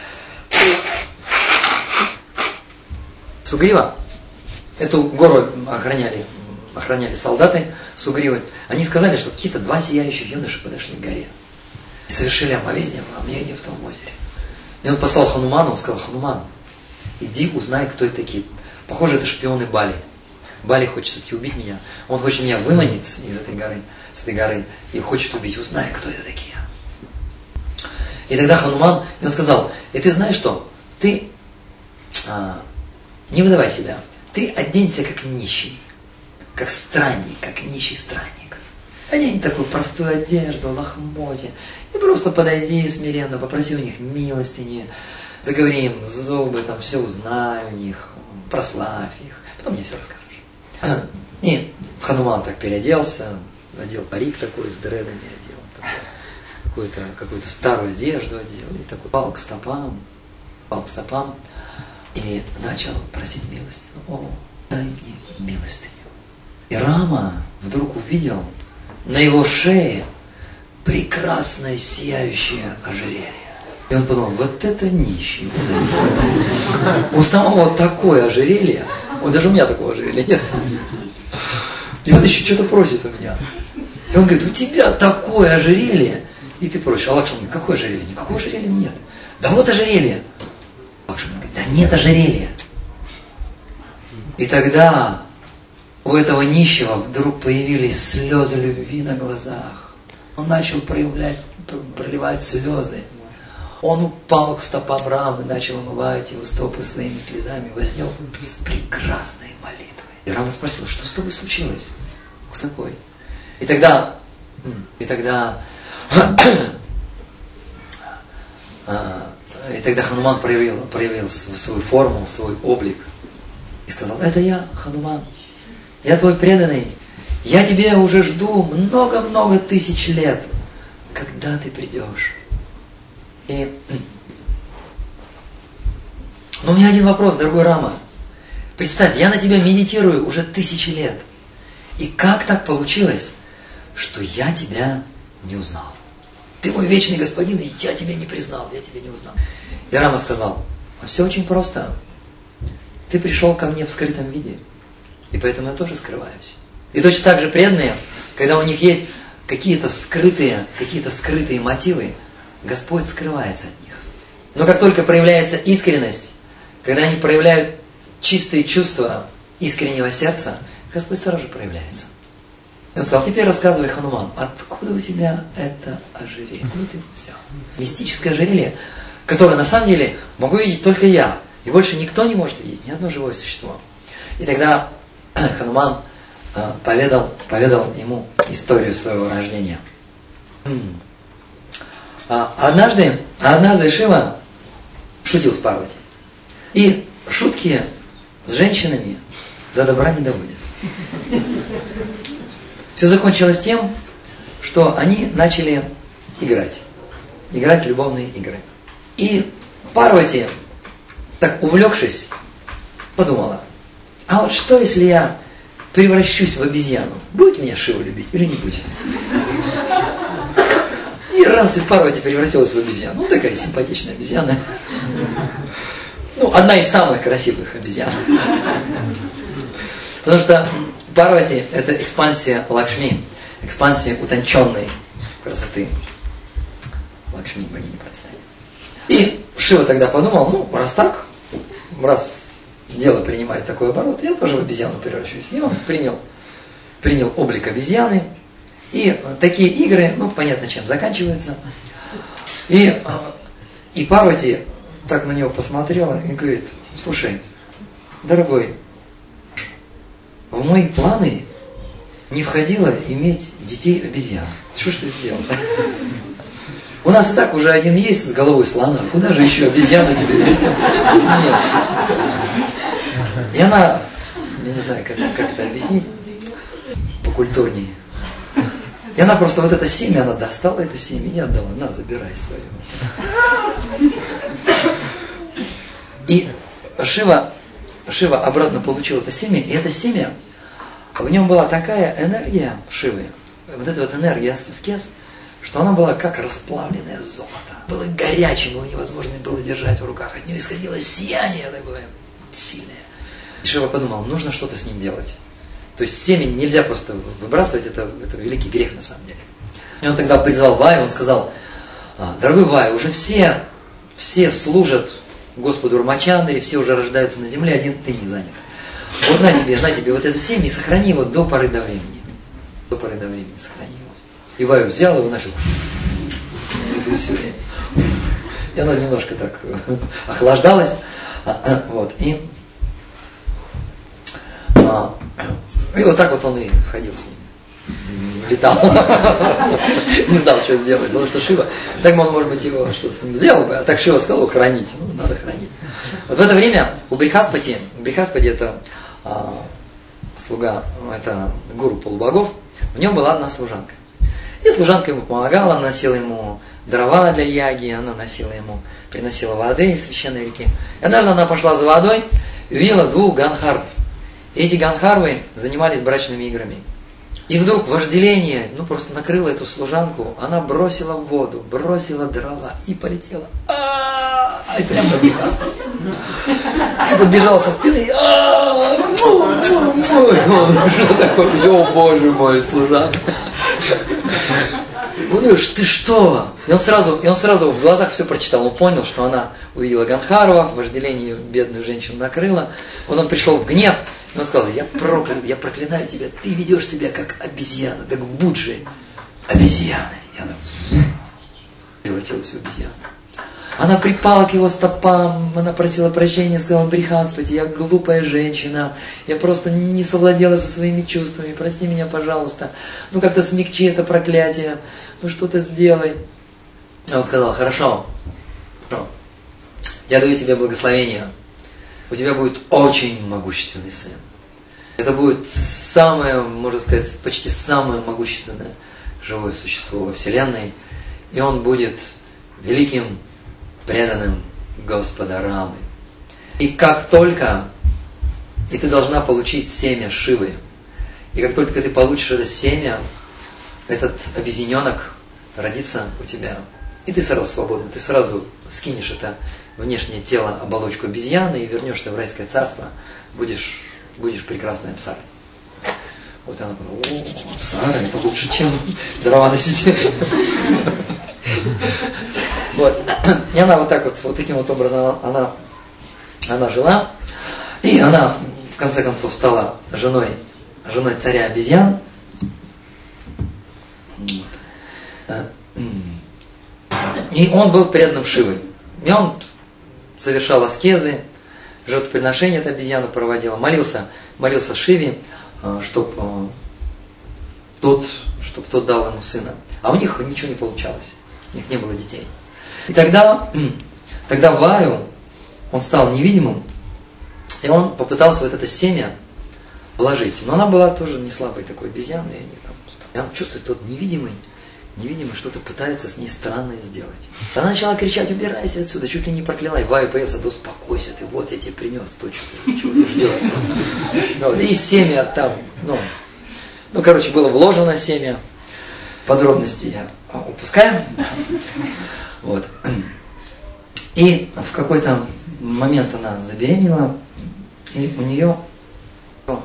Сугрива, эту гору охраняли, охраняли солдаты Сугривы, они сказали, что какие-то два сияющих юноши подошли к горе и совершили омовение, омовение в том озере. И он послал Хануману, он сказал: Хануман, иди узнай, кто это такие. Похоже, это шпионы Бали. Бали хочет все-таки убить меня. Он хочет меня выманить из этой горы, с этой горы, и хочет убить. Узнай, кто это такие. И тогда Хануман, и он сказал: и ты знаешь что? Ты а, не выдавай себя. Ты оденься как нищий, как странник, как нищий странник. Одень такую простую одежду, лохмотья, и просто подойди смиренно, попроси у них милостыни, заговори им зубы, там все узнай у них, прославь их, потом мне все расскажешь. И Хануман так переоделся, надел парик такой с дредами, одел такой, какую-то, какую-то старую одежду одел, и такой пал к стопам, пал к стопам, и начал просить милость. О, дай мне милостыню. И Рама вдруг увидел на его шее прекрасное сияющее ожерелье. И он подумал: вот это нищий. У самого такое ожерелье. Вот даже у меня такого ожерелья нет. И он еще что-то просит у меня. И он говорит: у тебя такое ожерелье. И ты просишь. А Лакшман говорит: какое ожерелье? Никакого ожерелья нет. Да вот ожерелье. Лакшман говорит: да нет ожерелья. И тогда у этого нищего вдруг появились слезы любви на глазах. Он начал проявлять, проливать слезы. Он упал к стопам Рамы, начал омывать его стопы своими слезами, вознес прекрасные молитвы. И Рама спросил: что с тобой случилось? Кто такой? И тогда, и тогда, и тогда Хануман проявил, проявил свою форму, свой облик и сказал: это я, Хануман. Я твой преданный. Я тебя уже жду много-много тысяч лет. Когда ты придешь? И... Но у меня один вопрос, дорогой Рама. Представь, я на тебя медитирую уже тысячи лет. И как так получилось, что я тебя не узнал? Ты мой вечный господин, и я тебя не признал, я тебя не узнал. И Рама сказал: а все очень просто. Ты пришел ко мне в скрытом виде. И поэтому я тоже скрываюсь. И точно так же преданные, когда у них есть какие-то скрытые, какие-то скрытые мотивы, Господь скрывается от них. Но как только проявляется искренность, когда они проявляют чистые чувства искреннего сердца, Господь сразу же проявляется. И он сказал: теперь рассказывай, Хануман, откуда у тебя это ожерелье? Откуда ты его взял? Мистическое ожерелье, которое на самом деле могу видеть только я. И больше никто не может видеть, ни одно живое существо. И тогда Хануман э, поведал, поведал ему историю своего рождения. А однажды, однажды Шива шутил с Парвати. И шутки с женщинами до добра не доводят. Все закончилось тем, что они начали играть. Играть в любовные игры. И Парвати, так увлекшись, подумала: а вот что, если я превращусь в обезьяну? Будет меня Шива любить или не будет? И раз и Парвати превратилась в обезьяну. Ну, такая симпатичная обезьяна. Ну, одна из самых красивых обезьян. Потому что Парвати – это экспансия Лакшми, экспансия утонченной красоты. Лакшми, богиня процветания. И Шива тогда подумал, ну, раз так, раз дело принимает такой оборот, я тоже в обезьяну превращусь. И он принял, принял облик обезьяны. И такие игры, ну, понятно, чем заканчиваются. И, и Парвати так на него посмотрела и говорит, слушай, дорогой, в мои планы не входило иметь детей обезьян. Что ж ты сделал? У нас и так уже один есть с головой слона. Куда же еще обезьяну тебе? Нет. И она, я не знаю, как, как это объяснить, покультурнее. И она просто вот это семя, она достала это семя и отдала. На, забирай свое. И Шива, Шива обратно получил это семя, и это семя, в нем была такая энергия Шивы, вот эта вот энергия аскез, что она была как расплавленное золото. Было горячим, его невозможно было держать в руках. От нее исходило сияние такое сильное. И Шива подумал, нужно что-то с ним делать. То есть семя нельзя просто выбрасывать, это, это великий грех на самом деле. И он тогда призвал Ваю, он сказал, дорогой Ваю, уже все, все служат Господу Рамачандре, все уже рождаются на земле, один ты не занят. Вот на тебе, на тебе вот это семя и сохрани его до поры до времени. До поры до времени сохрани его. И Ваю взял его, начал все время. И оно немножко так охлаждалось. Вот. И, и вот так вот он и ходил с ним. Летал. Не знал, что сделать. Потому что Шива, так он, может быть, его что-то с ним сделал бы, а так Шива стал его хранить. Ну, надо хранить. Вот в это время у Брихаспати, Брихаспати это а, слуга, это гуру полубогов, у него была одна служанка. И служанка ему помогала, она носила ему дрова для яги, она носила ему, приносила воды из священной реки. И однажды она пошла за водой и увидела двух ганхарвов. И эти ганхарвы занимались брачными играми. И вдруг вожделение, ну просто накрыло эту служанку, она бросила в воду, бросила дрова и полетела. И прямо на Брихаспати. И подбежала со спины. Что такое? О, боже мой, служанка. Он говорит, ты что? И он сразу, и он сразу в глазах все прочитал. Он понял, что она увидела Ганхарва, вожделение бедную женщину накрыло. Вот он пришел в гнев, и он сказал, я проклял, я проклинаю тебя, ты ведешь себя как обезьяна, так будь же обезьяной. И она превратилась в обезьяну. Она припала к его стопам, она просила прощения, сказала, Брихаспати, я глупая женщина, я просто не совладела со своими чувствами, прости меня, пожалуйста, ну как-то смягчи это проклятие, ну что-то сделай. И он сказал, хорошо, хорошо, я даю тебе благословение, у тебя будет очень могущественный сын. Это будет самое, можно сказать, почти самое могущественное живое существо во Вселенной, и он будет великим преданным Господа Рамы. И как только, и ты должна получить семя Шивы, и как только ты получишь это семя, этот обезьяненок родится у тебя. И ты сразу свободна, ты сразу скинешь это внешнее тело, оболочку обезьяны и вернешься в райское царство, будешь, будешь прекрасной Апсарой. Вот она подумала, о, Апсара, это лучше, чем дрова носить. Вот. И она вот так вот, вот таким вот образом она, она жила. И она, в конце концов, стала женой, женой царя обезьян. И он был преданным Шивой. И он совершал аскезы, жертвоприношения эта обезьяна проводила, молился, молился Шиве, чтобы тот, чтоб тот дал ему сына. А у них ничего не получалось. У них не было детей. И тогда, тогда Ваю, он стал невидимым, и он попытался вот это семя вложить. Но она была тоже не слабой такой обезьяной. И он чувствует, тот невидимый, невидимый что-то пытается с ней странное сделать. Она начала кричать, убирайся отсюда, чуть ли не прокляла. И Ваю появился, да успокойся ты, вот я тебе принес то, что ты, чего ты ждешь. Ну, и семя там, ну, ну, короче, было вложено семя. Подробности я упускаю. Вот. И в какой-то момент она забеременела, и у нее, у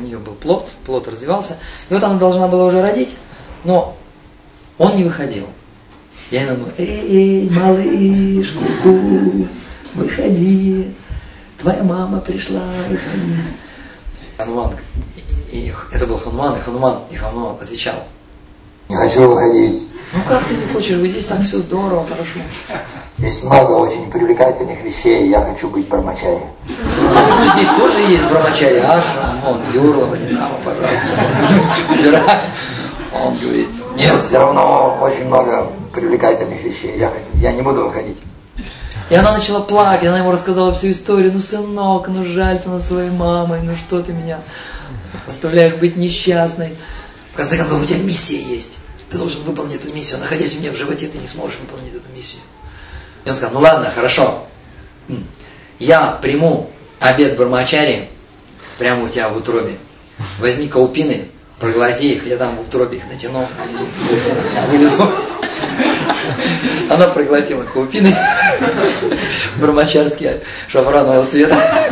нее был плод, плод развивался. И вот она должна была уже родить, но он не выходил. Я ему говорю: эй, малыш, ку-ку, выходи, твоя мама пришла, выходи. Хануман, и, и, это был Хануман, и Хануман, и Хануман отвечал: не хочу выходить. Ну как ты не хочешь? Вы здесь так все здорово, хорошо. Здесь много очень привлекательных вещей, я хочу быть брамачари. Ну здесь тоже есть брамачари, Ашрам, вон, Юрлова, Динамо, пожалуйста. Выбирай. Он говорит: нет, все равно очень много привлекательных вещей, я, я не буду выходить. И она начала плакать, она ему рассказала всю историю. Ну, сынок, ну жалься над своей мамой, ну что ты меня оставляешь быть несчастной. В конце концов, у тебя миссия есть. Ты должен выполнить эту миссию. Находясь у меня в животе, ты не сможешь выполнить эту миссию. И он сказал: ну ладно, хорошо. Я приму обет брамачари прямо у тебя в утробе. Возьми каупины, проглоти их, я там в утробе их натяну, и вылезу. Она проглотила каупины, брамачарские, шафранового цвета.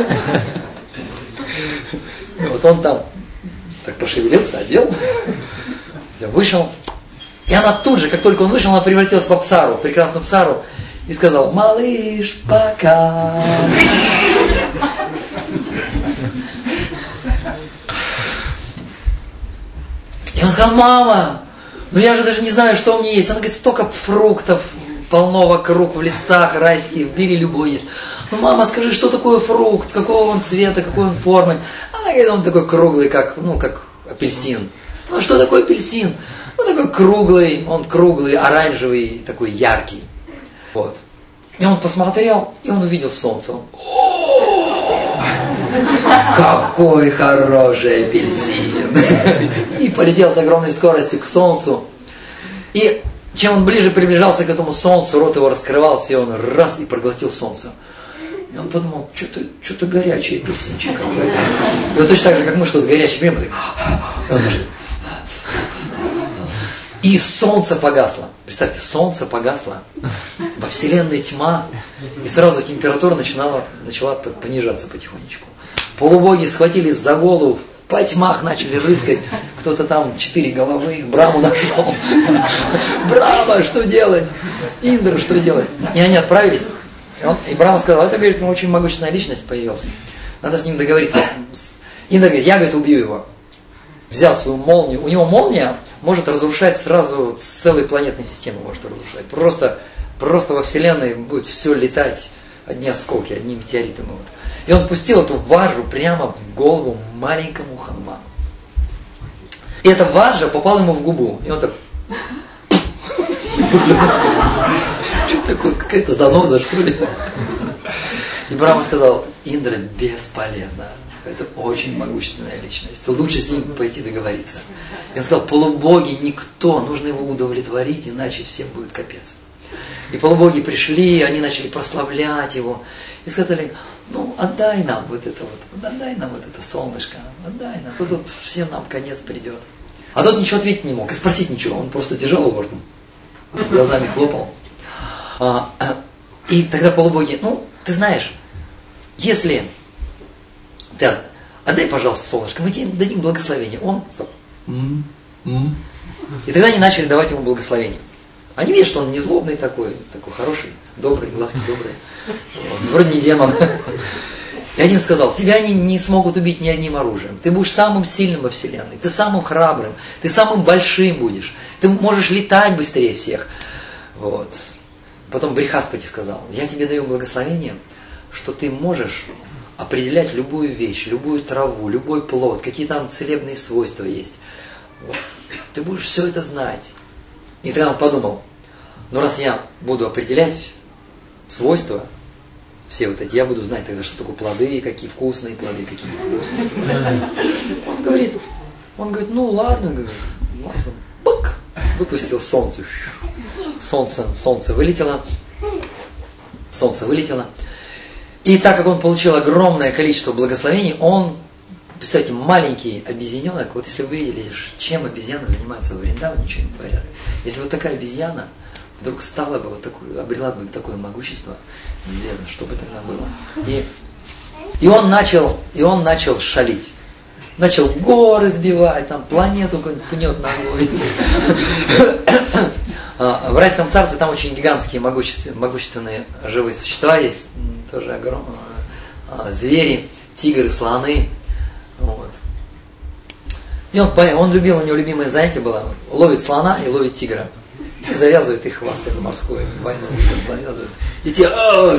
И вот он там так пошевелился, одел, вышел. И она тут же, как только он вышел, она превратилась в Апсару, в прекрасную Апсару, и сказала: малыш, пока. И он сказал: мама, ну я же даже не знаю, что у меня есть. Она говорит: столько фруктов полно вокруг, в лесах райских, бери любой есть. Ну, мама, скажи, что такое фрукт, какого он цвета, какой он формы. Она говорит: он такой круглый, как, ну, как апельсин. Ну, что такое апельсин? Ну, такой круглый, он круглый, оранжевый, такой яркий. Вот. И он посмотрел, и он увидел солнце. Какой хороший апельсин! И полетел с огромной скоростью к солнцу. И чем он ближе приближался к этому солнцу, рот его раскрывался, и он раз и проглотил солнце. И он подумал: что-то, что-то горячий апельсинчик какой-то. И вот точно так же, как мы что-то горячее пьем, и он может... И солнце погасло. Представьте, солнце погасло. Во вселенной тьма. И сразу температура начинала, начала понижаться потихонечку. Полубоги схватились за голову, по тьмах начали рыскать. Кто-то там четыре головы, их Браму нашел. Брама, что делать? Индра, что делать? И они отправились. И, он, и Брама сказал: это, говорит, очень могущественная личность появилась. Надо с ним договориться. Индра говорит: я, говорит, убью его. Взял свою молнию. У него молния может разрушать сразу целые планетные системы, может разрушать. Просто, просто во Вселенной будет все летать, одни осколки, одни метеориты. Вот. И он пустил эту важу прямо в голову маленькому Хануману. И эта важа попала ему в губу. И он так... Что такое? Какая-то заноза, что ли? И Брахма сказал: Индра бесполезно. Это очень могущественная личность. Лучше с ним пойти договориться. И он сказал: полубоги никто, нужно его удовлетворить, иначе всем будет капец. И полубоги пришли, они начали прославлять его. И сказали: ну, отдай нам вот это вот, отдай нам вот это солнышко, отдай нам. Тут, тут всем нам конец придет. А тот ничего ответить не мог, и спросить ничего. Он просто держал его ртом, глазами хлопал. А, и тогда полубоги: ну, ты знаешь, если ты отдай, пожалуйста, солнышко, мы тебе дадим благословение. Он м-м, м-м. И тогда они начали давать ему благословение. Они видят, что он не злобный такой, такой хороший, добрый, глазки добрые. Вот, вроде не демон. И один сказал: тебя они не смогут убить ни одним оружием. Ты будешь самым сильным во Вселенной, ты самым храбрым, ты самым большим будешь. Ты можешь летать быстрее всех. Вот. Потом Брихаспати сказал: я тебе даю благословение, что ты можешь определять любую вещь, любую траву, любой плод, какие там целебные свойства есть. Вот. Ты будешь все это знать. И тогда он подумал: ну раз я буду определять свойства, все вот эти, я буду знать тогда, что такое плоды, какие вкусные плоды, какие невкусные. Он говорит, он говорит, ну ладно, говорит, бак, выпустил солнце. Солнце, солнце вылетело. Солнце вылетело. И так как он получил огромное количество благословений, он, представьте, маленький обезьяненок, вот если вы видели, чем обезьяны занимаются в Вриндаване, ничего не творят. Если вот такая обезьяна вдруг стала бы вот такую, обрела бы такое могущество, неизвестно, что бы тогда было. И, и он начал, и он начал шалить. Начал горы сбивать, там планету пнет ногой. В райском царстве там очень гигантские, могущественные, могущественные живые существа есть, тоже огромные звери, тигры, слоны. Вот. И он, он любил, у него любимое занятие было, ловит слона и ловит тигра. И завязывает их хвост на морскую войну. Завязывает. И те,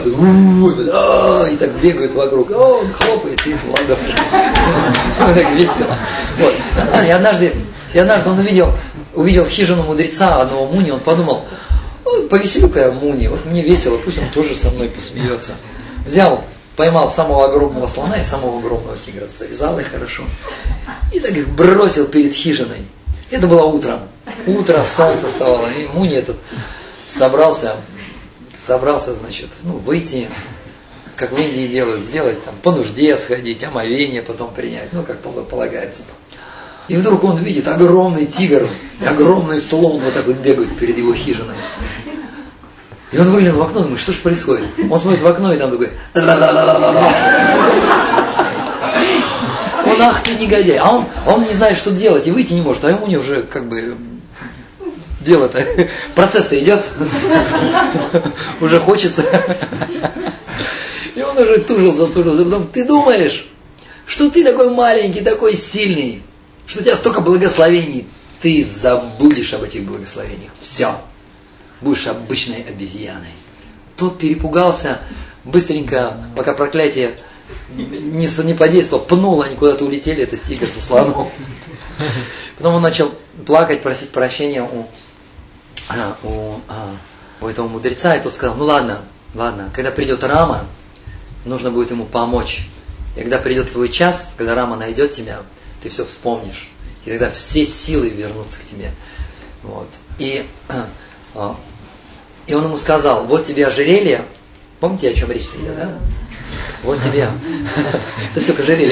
и так бегают вокруг. О, он хлопает, сидит в ладоши. Так весело. Вот. И однажды, и однажды он увидел, увидел хижину мудреца, одного Муни, он подумал, повеселю-ка я Муни, вот мне весело, пусть он тоже со мной посмеется. Взял, поймал самого огромного слона и самого огромного тигра, завязал их хорошо. И так их бросил перед хижиной. Это было утром. Утро, солнце вставало, и Муни этот собрался, собрался, значит, ну, выйти, как в Индии делают, сделать там, по нужде сходить, омовение потом принять, ну, как полагается. И вдруг он видит огромный тигр, и огромный слон вот так вот бегает перед его хижиной. И он выглянул в окно, думает, что же происходит? Он смотрит в окно, и там такой... Он, ах ты негодяй, а он, а он не знает, что делать, и выйти не может, а ему не уже как бы дело-то, процесс-то идет, уже хочется. И он уже тужился, тужился, потом ты думаешь, что ты такой маленький, такой сильный, что у тебя столько благословений, ты забудешь об этих благословениях, все, будешь обычной обезьяной. Тот перепугался, быстренько, пока проклятие Не, не подействовал, пнул, они куда-то улетели, этот тигр со слоном. Потом он начал плакать, просить прощения у, у, у этого мудреца, и тот сказал, ну ладно, ладно, когда придет Рама, нужно будет ему помочь. И когда придет твой час, когда Рама найдет тебя, ты все вспомнишь. И тогда все силы вернутся к тебе. Вот. И, и он ему сказал, вот тебе ожерелье, помните, о чем речь-то идет, да? Вот тебе. Это все к ожерелью.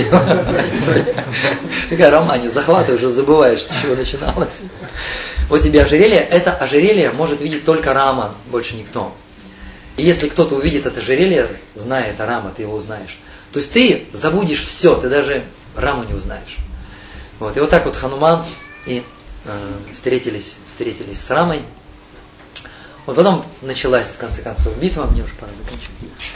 Такая романия, захватываешь, уже забываешь, с чего начиналось. Вот тебе ожерелье. Это ожерелье может видеть только Рама, больше никто. И если кто-то увидит это ожерелье, зная это Рама, ты его узнаешь. То есть ты забудешь все, ты даже Раму не узнаешь. Вот. И вот так вот Хануман и э, встретились, встретились с Рамой. Вот потом началась, в конце концов, битва. Мне уже пора заканчивать.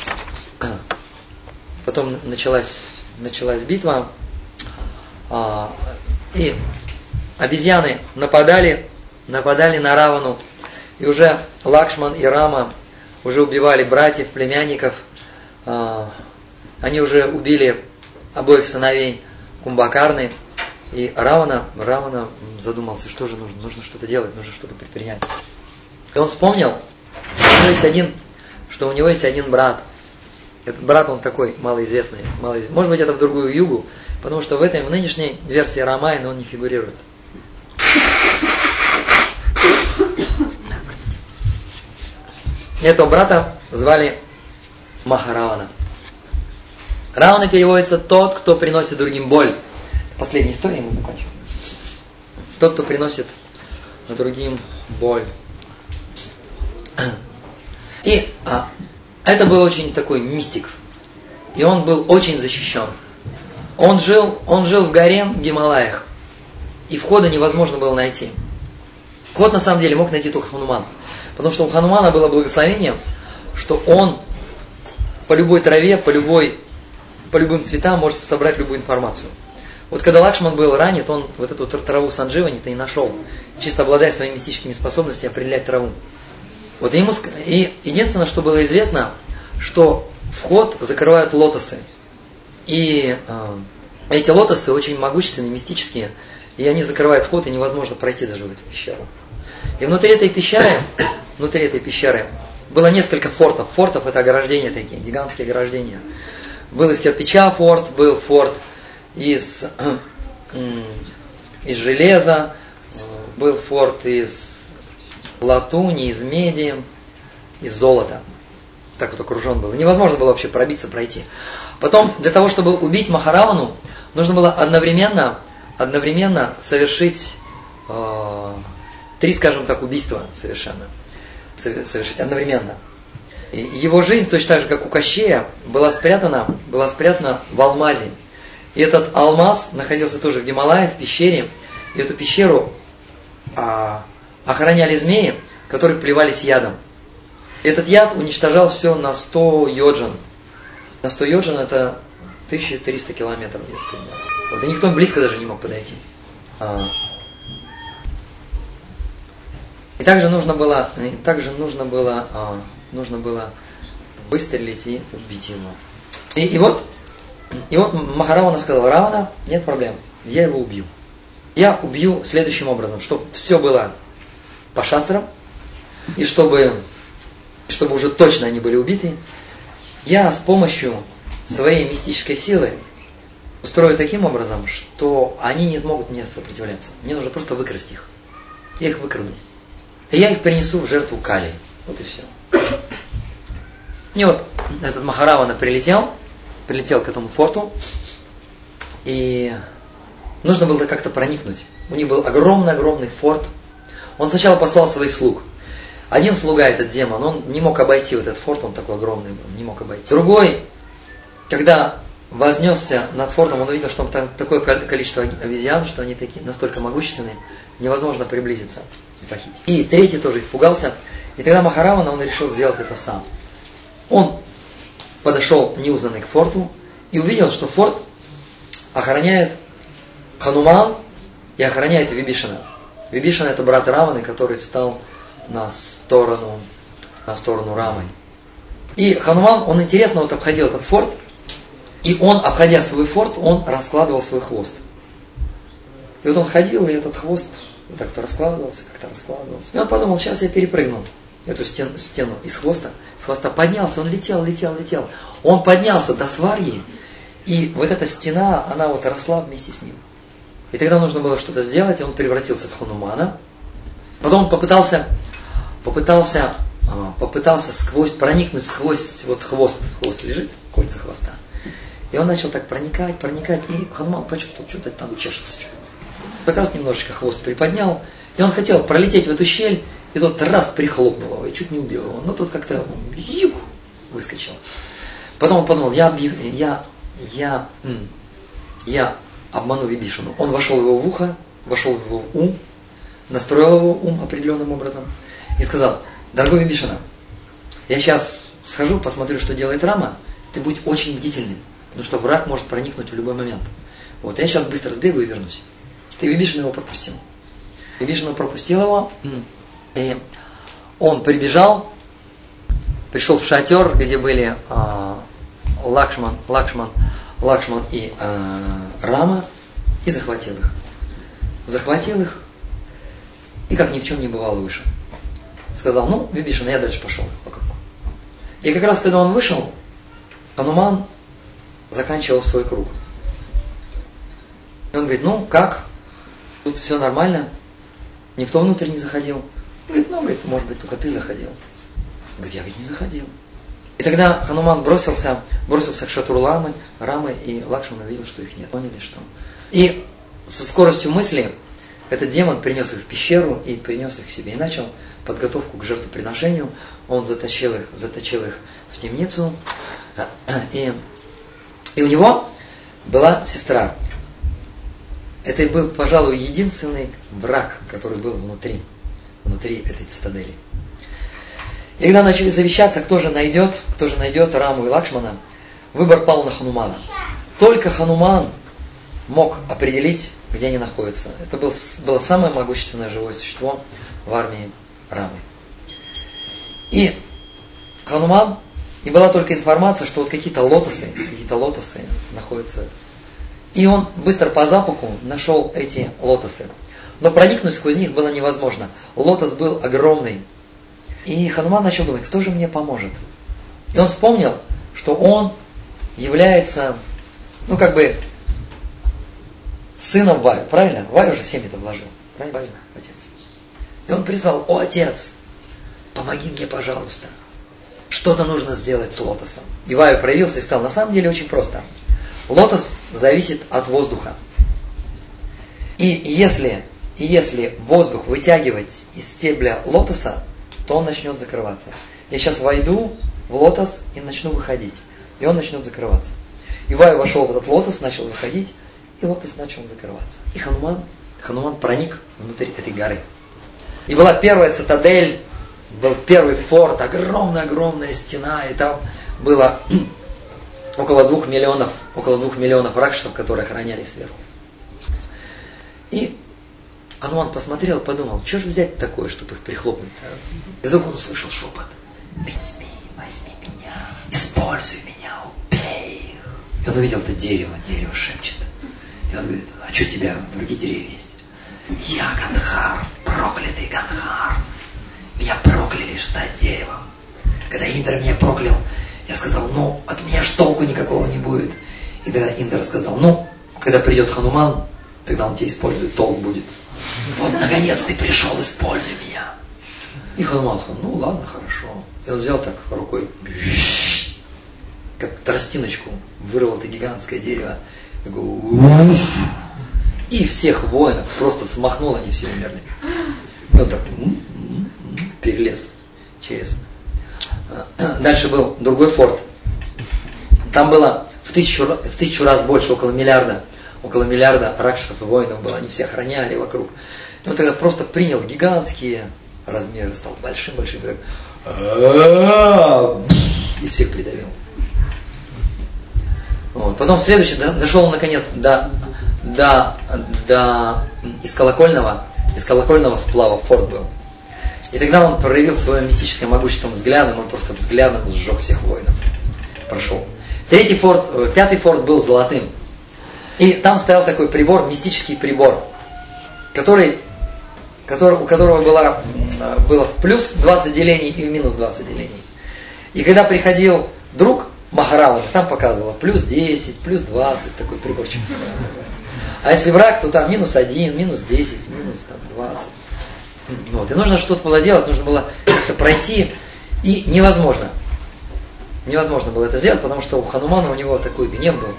Потом началась, началась битва, а, и обезьяны нападали, нападали на Равану, и уже Лакшман и Рама уже убивали братьев, племянников, а, они уже убили обоих сыновей Кумбакарны, и Равана, Равана задумался, что же нужно, нужно что-то делать, нужно что-то предпринять. И он вспомнил, что у него есть один, что у него есть один брат. Этот брат, он такой малоизвестный, малоизвестный. Может быть, это в другую югу, потому что в этой, в нынешней версии Рамайна он не фигурирует. Этого брата звали Махаравана. Равана переводится «тот, кто приносит другим боль». Последняя история, мы закончим. Тот, кто приносит другим боль. И а, это был очень такой мистик. И он был очень защищен. Он жил, он жил в горе в Гималаях. И входа невозможно было найти. Вход на самом деле мог найти только Хануман. Потому что у Ханумана было благословение, что он по любой траве, по, любой, по любым цветам может собрать любую информацию. Вот когда Лакшман был ранен, он вот эту траву Сандживани-то и нашел. Чисто обладая своими мистическими способностями определять траву. Вот ему, и единственное, что было известно, что вход закрывают лотосы. И э, эти лотосы очень могущественные, мистические. И они закрывают вход, и невозможно пройти даже в эту пещеру. И внутри этой пещеры, внутри этой пещеры было несколько фортов. Фортов — это ограждения такие, гигантские ограждения. Был из кирпича форт, был форт из, э, из железа, был форт из латуни, из меди, из золота. Так вот окружен был. И невозможно было вообще пробиться, пройти. Потом, для того, чтобы убить Махаравану, нужно было одновременно, одновременно совершить э, три, скажем так, убийства совершенно. Совершить одновременно. И его жизнь, точно так же, как у Кощея, была спрятана, была спрятана в алмазе. И этот алмаз находился тоже в Гималаях, в пещере. И эту пещеру а, охраняли змеи, которые плевались ядом. И этот яд уничтожал все на сто йоджин. На сто йоджин это тысяча триста километров где-то примерно. Вот, и никто близко даже не мог подойти. А. И также нужно было, и также нужно было, а, нужно было выстрелить и убить его. И, и вот, и вот Махаравана сказал: Равана, нет проблем, я его убью. Я убью следующим образом, чтобы все было по шастрам, и чтобы, чтобы уже точно они были убиты, я с помощью своей мистической силы устрою таким образом, что они не смогут мне сопротивляться. Мне нужно просто выкрасть их. Я их выкраду. И я их принесу в жертву Кали. Вот и все. И вот этот Махаравана прилетел, прилетел к этому форту, и нужно было как-то проникнуть. У них был огромный-огромный форт. Он сначала послал своих слуг. Один слуга, этот демон, он не мог обойти вот этот форт, он такой огромный был, не мог обойти. Другой, когда вознесся над фортом, он увидел, что там такое количество обезьян, что они такие настолько могущественные, невозможно приблизиться и похитить. И третий тоже испугался. И тогда Махаравана, он решил сделать это сам. Он подошел неузнанный к форту и увидел, что форт охраняет Хануман и охраняет Вибишана. Вибишана — это брат Раваны, который встал на сторону, на сторону Рамы. И Хануман, он интересно вот обходил этот форт, и он, обходя свой форт, он раскладывал свой хвост. И вот он ходил, и этот хвост вот так-то раскладывался, как-то раскладывался. И он подумал: сейчас я перепрыгну эту стену, стену из хвоста. С хвоста поднялся, он летел, летел, летел. Он поднялся до Сварги, и вот эта стена, она вот росла вместе с ним. И тогда нужно было что-то сделать, и он превратился в Ханумана. Потом он попытался, попытался, попытался сквозь, проникнуть сквозь вот хвост. Хвост лежит, кольца хвоста. И он начал так проникать, проникать, и Хануман почувствовал, что-то там чешется. Как раз немножечко хвост приподнял, и он хотел пролететь в эту щель, и тот раз прихлопнул его, и чуть не убил его. Но тот как-то юк, выскочил. Потом он подумал: я, я, я, я обману Вибишану. Он вошел его в ухо, вошел в его ум, настроил его ум определенным образом и сказал: дорогой Вибишана, я сейчас схожу, посмотрю, что делает Рама, ты будь очень бдительным, потому что враг может проникнуть в любой момент. Вот, я сейчас быстро сбегаю и вернусь. И Вибишана его пропустил. Вибишана пропустил его, и он прибежал, пришел в шатер, где были э, Лакшман, Лакшман, Лакшман и э, Рама, и захватил их. Захватил их, и как ни в чем не бывало вышел. Сказал: ну, Вибишана, я дальше пошел по кругу. И как раз когда он вышел, Хануман заканчивал свой круг. И он говорит: ну, как? Тут все нормально? Никто внутрь не заходил? Он говорит: ну, говорит, может быть, только ты заходил. Он говорит: я ведь не заходил. И тогда Хануман бросился, бросился к шатру Ламы, Рамы, и Лакшман увидел, что их нет. Поняли, что? И со скоростью мысли этот демон принес их в пещеру и принес их к себе. И начал подготовку к жертвоприношению. Он затащил их, заточил их в темницу. И, и у него была сестра. Это был, пожалуй, единственный враг, который был внутри, внутри этой цитадели. И когда начали завещаться, кто же найдет, кто же найдет Раму и Лакшмана, выбор пал на Ханумана. Только Хануман мог определить, где они находятся. Это был, было самое могущественное живое существо в армии Рамы. И Хануман, и была только информация, что вот какие-то лотосы, какие-то лотосы находятся. И он быстро по запаху нашел эти лотосы. Но проникнуть сквозь них было невозможно. Лотос был огромный. И Хануман начал думать: кто же мне поможет? И он вспомнил, что он является, ну как бы, сыном Ваю. Правильно? Ваю же семя-то вложил. Правильно? Ваю, отец. И он призвал: о, отец, помоги мне, пожалуйста. Что-то нужно сделать с лотосом. И Ваю проявился и сказал: на самом деле очень просто. Лотос зависит от воздуха. И если, и если воздух вытягивать из стебля лотоса, то он начнет закрываться. Я сейчас войду в лотос и начну выходить. И он начнет закрываться. И Ваю вошел в этот лотос, начал выходить, и лотос начал закрываться. И Хануман, Хануман проник внутрь этой горы. И была первая цитадель, был первый форт, огромная-огромная стена, и там было около двух миллионов, около двух миллионов ракшасов, которые охраняли сверху. И Хануман посмотрел и подумал, что же взять такое, чтобы их прихлопнуть? И вдруг он услышал шепот. Возьми, возьми меня, используй меня, убей их. И он увидел это дерево, дерево шепчет. И он говорит, а что у тебя, другие деревья есть? Я Гандхар, проклятый Гандхар. Меня прокляли стать деревом. Когда Индра меня проклял, я сказал, ну, от меня ж толку никакого не будет. И тогда Индра сказал, ну, когда придет Хануман, тогда он тебя использует, толк будет. Вот, наконец ты пришел, используй меня. И Хануман сказал, ну, ладно, хорошо. И он взял так рукой, как тростиночку, вырвал это гигантское дерево. Такой, и всех воинов просто смахнул, они все умерли. И он так перелез через. Дальше был другой форт. Там было в тысячу, в тысячу раз больше, около миллиарда. Около миллиарда ракшасов и воинов было. Они все охраняли вокруг. И он тогда просто принял гигантские размеры, стал большим-большим. И всех придавил. Вот. Потом следующий, дошел наконец до, до, до из колокольного, из колокольного сплава форт был. И тогда он проявил свое мистическое могущество взглядом, он просто взглядом сжег всех воинов. Прошел. Третий форт, пятый форт был золотым. И там стоял такой прибор, мистический прибор, который, который, у которого было, было в плюс двадцать делений и в минус двадцать делений. И когда приходил друг Махаравана, там показывало плюс десять, плюс двадцать, такой приборчик стоял. А если враг, то там минус один, минус десять, минус там, двадцать. Вот. И нужно что-то было делать, нужно было как-то пройти, и невозможно. Невозможно было это сделать, потому что у Ханумана у него такой гнев был.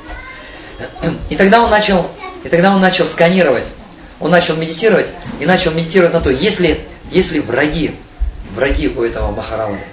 И тогда он начал, и тогда он начал сканировать, он начал медитировать, и начал медитировать на то, если, если враги, враги у этого Махараваны.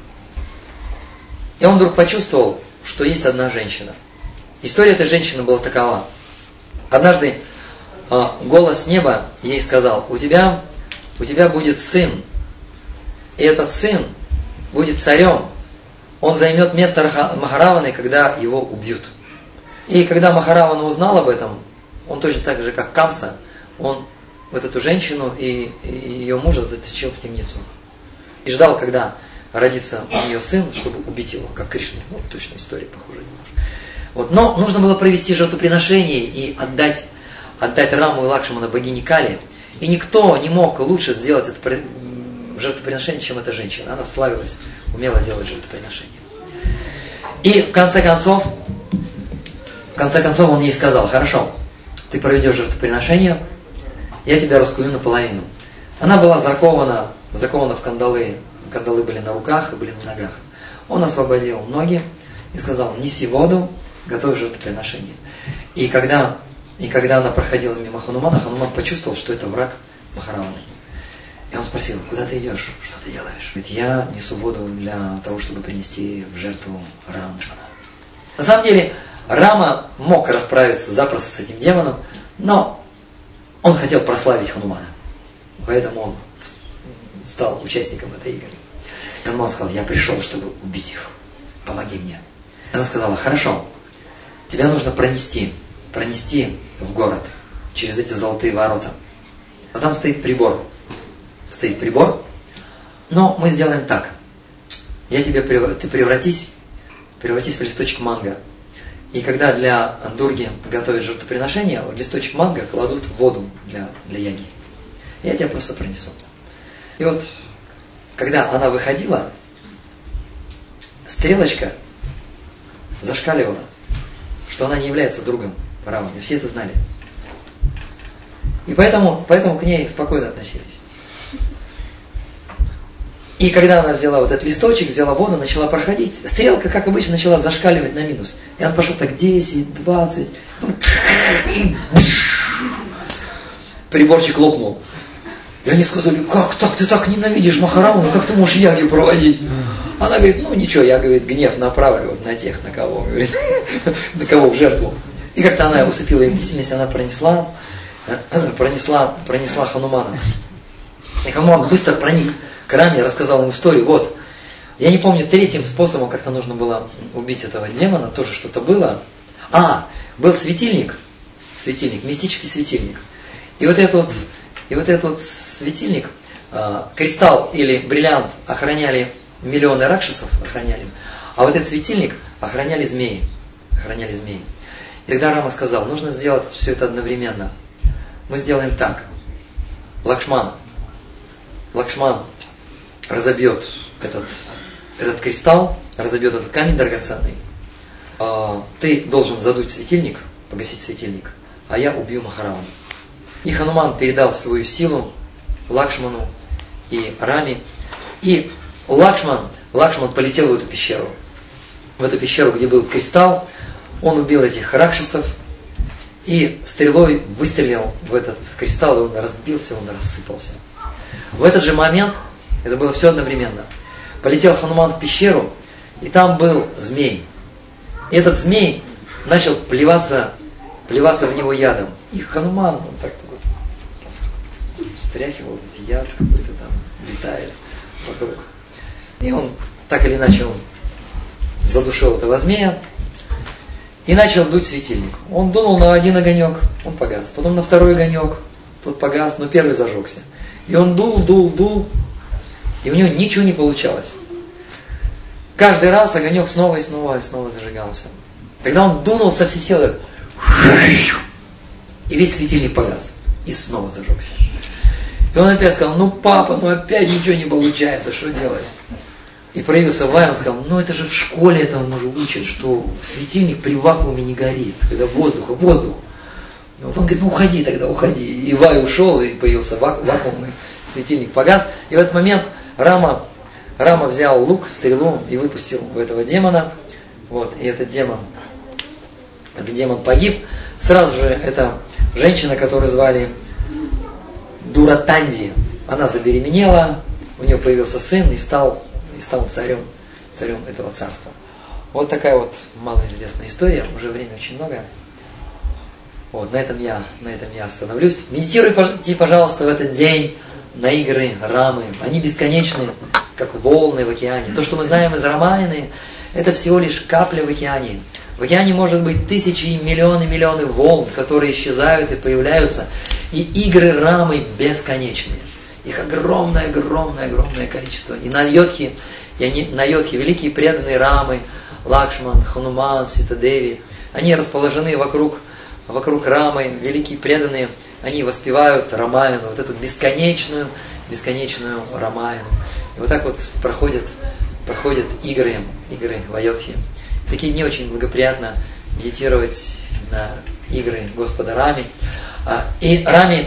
И он вдруг почувствовал, что есть одна женщина. История этой женщины была такова. Однажды э, голос с неба ей сказал, у тебя, у тебя будет сын, и этот сын будет царем. Он займет место Махараваны, когда его убьют. И когда Махаравана узнал об этом, он точно так же, как Камса, он вот эту женщину и, и ее мужа заточил в темницу. И ждал, когда родится у нее сын, чтобы убить его, как Кришну. Ну, точно история похожа немножко. Вот. Но нужно было провести жертвоприношение и отдать, отдать Раму и Лакшмана богине Кали. И никто не мог лучше сделать это жертвоприношение, чем эта женщина. Она славилась, умела делать жертвоприношение. И в конце концов, в конце концов он ей сказал, хорошо, ты проведешь жертвоприношение, я тебя раскую наполовину. Она была закована, закована в кандалы, кандалы были на руках и были на ногах. Он освободил ноги и сказал, неси воду, готовь жертвоприношение. И когда, и когда она проходила мимо Ханумана, Хануман почувствовал, что это враг Махараваны. И он спросил, куда ты идешь, что ты делаешь? Ведь я несу воду для того, чтобы принести в жертву Рамчана. На самом деле, Рама мог расправиться запросто с этим демоном, но он хотел прославить Ханумана. Поэтому он стал участником этой игры. Хануман сказал, я пришел, чтобы убить их. Помоги мне. Она сказала, хорошо, тебя нужно пронести, пронести в город через эти золотые ворота. А там стоит прибор. Стоит прибор. Но мы сделаем так. Я тебе, ты превратись, превратись в листочек манго. И когда для Дурги готовят жертвоприношение, в листочек манго кладут воду для, для яги. Я тебя просто пронесу. И вот, когда она выходила, стрелочка зашкаливала, что она не является другом Раваны. Все это знали. И поэтому, поэтому к ней спокойно относились. И когда она взяла вот этот листочек, взяла воду, начала проходить, стрелка, как обычно, начала зашкаливать на минус. И она пошла так десять, двадцать. Приборчик лопнул. И они сказали, как так, ты так ненавидишь Махаравану, как ты можешь ягью проводить? Она Она говорит, ну ничего, я, говорит, гнев направлю вот на тех, на кого, говорит, на кого в жертву. И как-то она усыпила им бдительность, она пронесла, пронесла, пронесла Ханумана. И Хануман быстро проник к Раме, рассказал им историю. Вот, я не помню, третьим способом как-то нужно было убить этого демона, тоже что-то было. А, был светильник, светильник, мистический светильник. И вот этот вот, и вот этот вот светильник, э, кристалл или бриллиант охраняли миллионы ракшасов, охраняли, а вот этот светильник охраняли змеи, охраняли змеи. И тогда Рама сказал, нужно сделать все это одновременно. Мы сделаем так. Лакшман, Лакшман разобьет этот, этот кристалл, разобьет этот камень драгоценный. Э, ты должен задуть светильник, погасить светильник, а я убью Махаравану. И Хануман передал свою силу Лакшману и Раме. И Лакшман, Лакшман полетел в эту пещеру. В эту пещеру, где был кристалл. Он убил этих ракшасов. И стрелой выстрелил в этот кристалл. И он разбился, он рассыпался. В этот же момент, это было все одновременно, полетел Хануман в пещеру. И там был змей. И этот змей начал плеваться, плеваться в него ядом. И Хануман, он так стряхивал этот яд, какой-то там летает вокруг. И он, так или иначе, он задушил этого змея и начал дуть светильник. Он дунул на один огонек, он погас. Потом на второй огонек, тот погас, но первый зажегся. И он дул, дул, дул, и у него ничего не получалось. Каждый раз огонек снова и снова и снова зажигался. Тогда он дунул со всей силы, и весь светильник погас, и снова зажегся. И он опять сказал, ну папа, ну опять ничего не получается, что делать? И проявился Вай, он сказал, ну это же в школе этому уже учат, что светильник при вакууме не горит, когда воздух, воздух. И вот он говорит, ну уходи тогда, уходи. И Вай ушел, и появился вакуум, и светильник погас. И в этот момент Рама, Рама взял лук, стрелу и выпустил в этого демона. Вот, и этот демон, этот демон погиб. Сразу же эта женщина, которую звали Дуратанди, она забеременела, у нее появился сын и стал, и стал царем, царем этого царства. Вот такая вот малоизвестная история, уже времени очень много. Вот, на этом я, на этом я остановлюсь. Медитируйте, пожалуйста, в этот день на игры Рамы. Они бесконечны, как волны в океане. То, что мы знаем из Рамаяны, это всего лишь капля в океане. В океане может быть тысячи и миллионы, миллионы волн, которые исчезают и появляются. И игры Рамы бесконечные. Их огромное, огромное, огромное количество. И на Йодхе, и они, на Йодхе великие преданные Рамы, Лакшман, Хануман, Сита-Деви, они расположены вокруг, вокруг Рамы, великие преданные, они воспевают Рамаяну, вот эту бесконечную, бесконечную Рамаяну. И вот так вот проходят, проходят игры, игры в Айодхе. В такие дни очень благоприятно медитировать на игры Господа Рами. И Раме,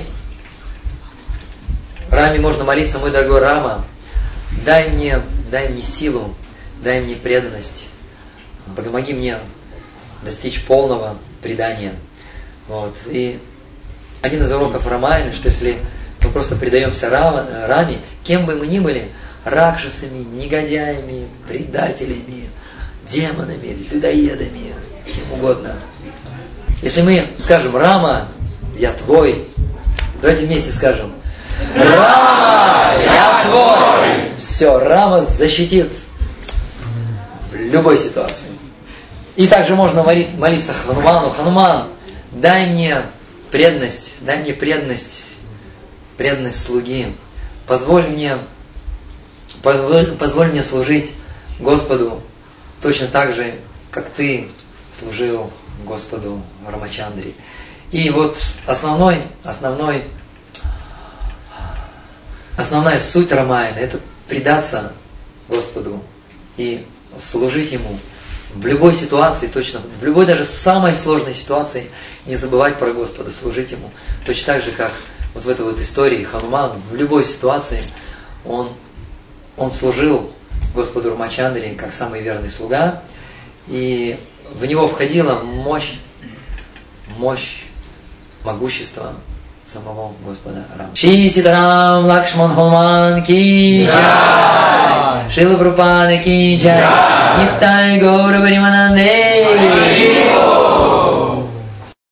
Раме можно молиться, мой дорогой Рама, дай мне, дай мне силу, дай мне преданность, помоги мне достичь полного предания. Вот. И один из уроков Рамаяны, что если мы просто предаемся Раме, кем бы мы ни были, ракшасами, негодяями, предателями, демонами, людоедами, кем угодно. Если мы скажем «Рама, я твой», давайте вместе скажем «Рама, я твой». Все, Рама защитит в любой ситуации. И также можно молиться Хануману: Хануман, дай мне преданность, дай мне преданность, преданность слуги. Позволь мне, позволь, позволь мне служить Господу точно так же, как ты служил Господу Рамачандре. И вот основной, основной, основная суть Рамаяны — это предаться Господу и служить Ему в любой ситуации, точно, в любой даже самой сложной ситуации не забывать про Господа, служить Ему. Точно так же, как вот в этой вот истории Хануман в любой ситуации он, он служил Господу Рамачандре как самый верный слуга, и в него входила мощь, мощь, могущество самого Господа Рама. Шри Ситарам Лакшман Хануман ки джай! Шрила Прабхупада ки джай. Ниттай Гаура Паримананде.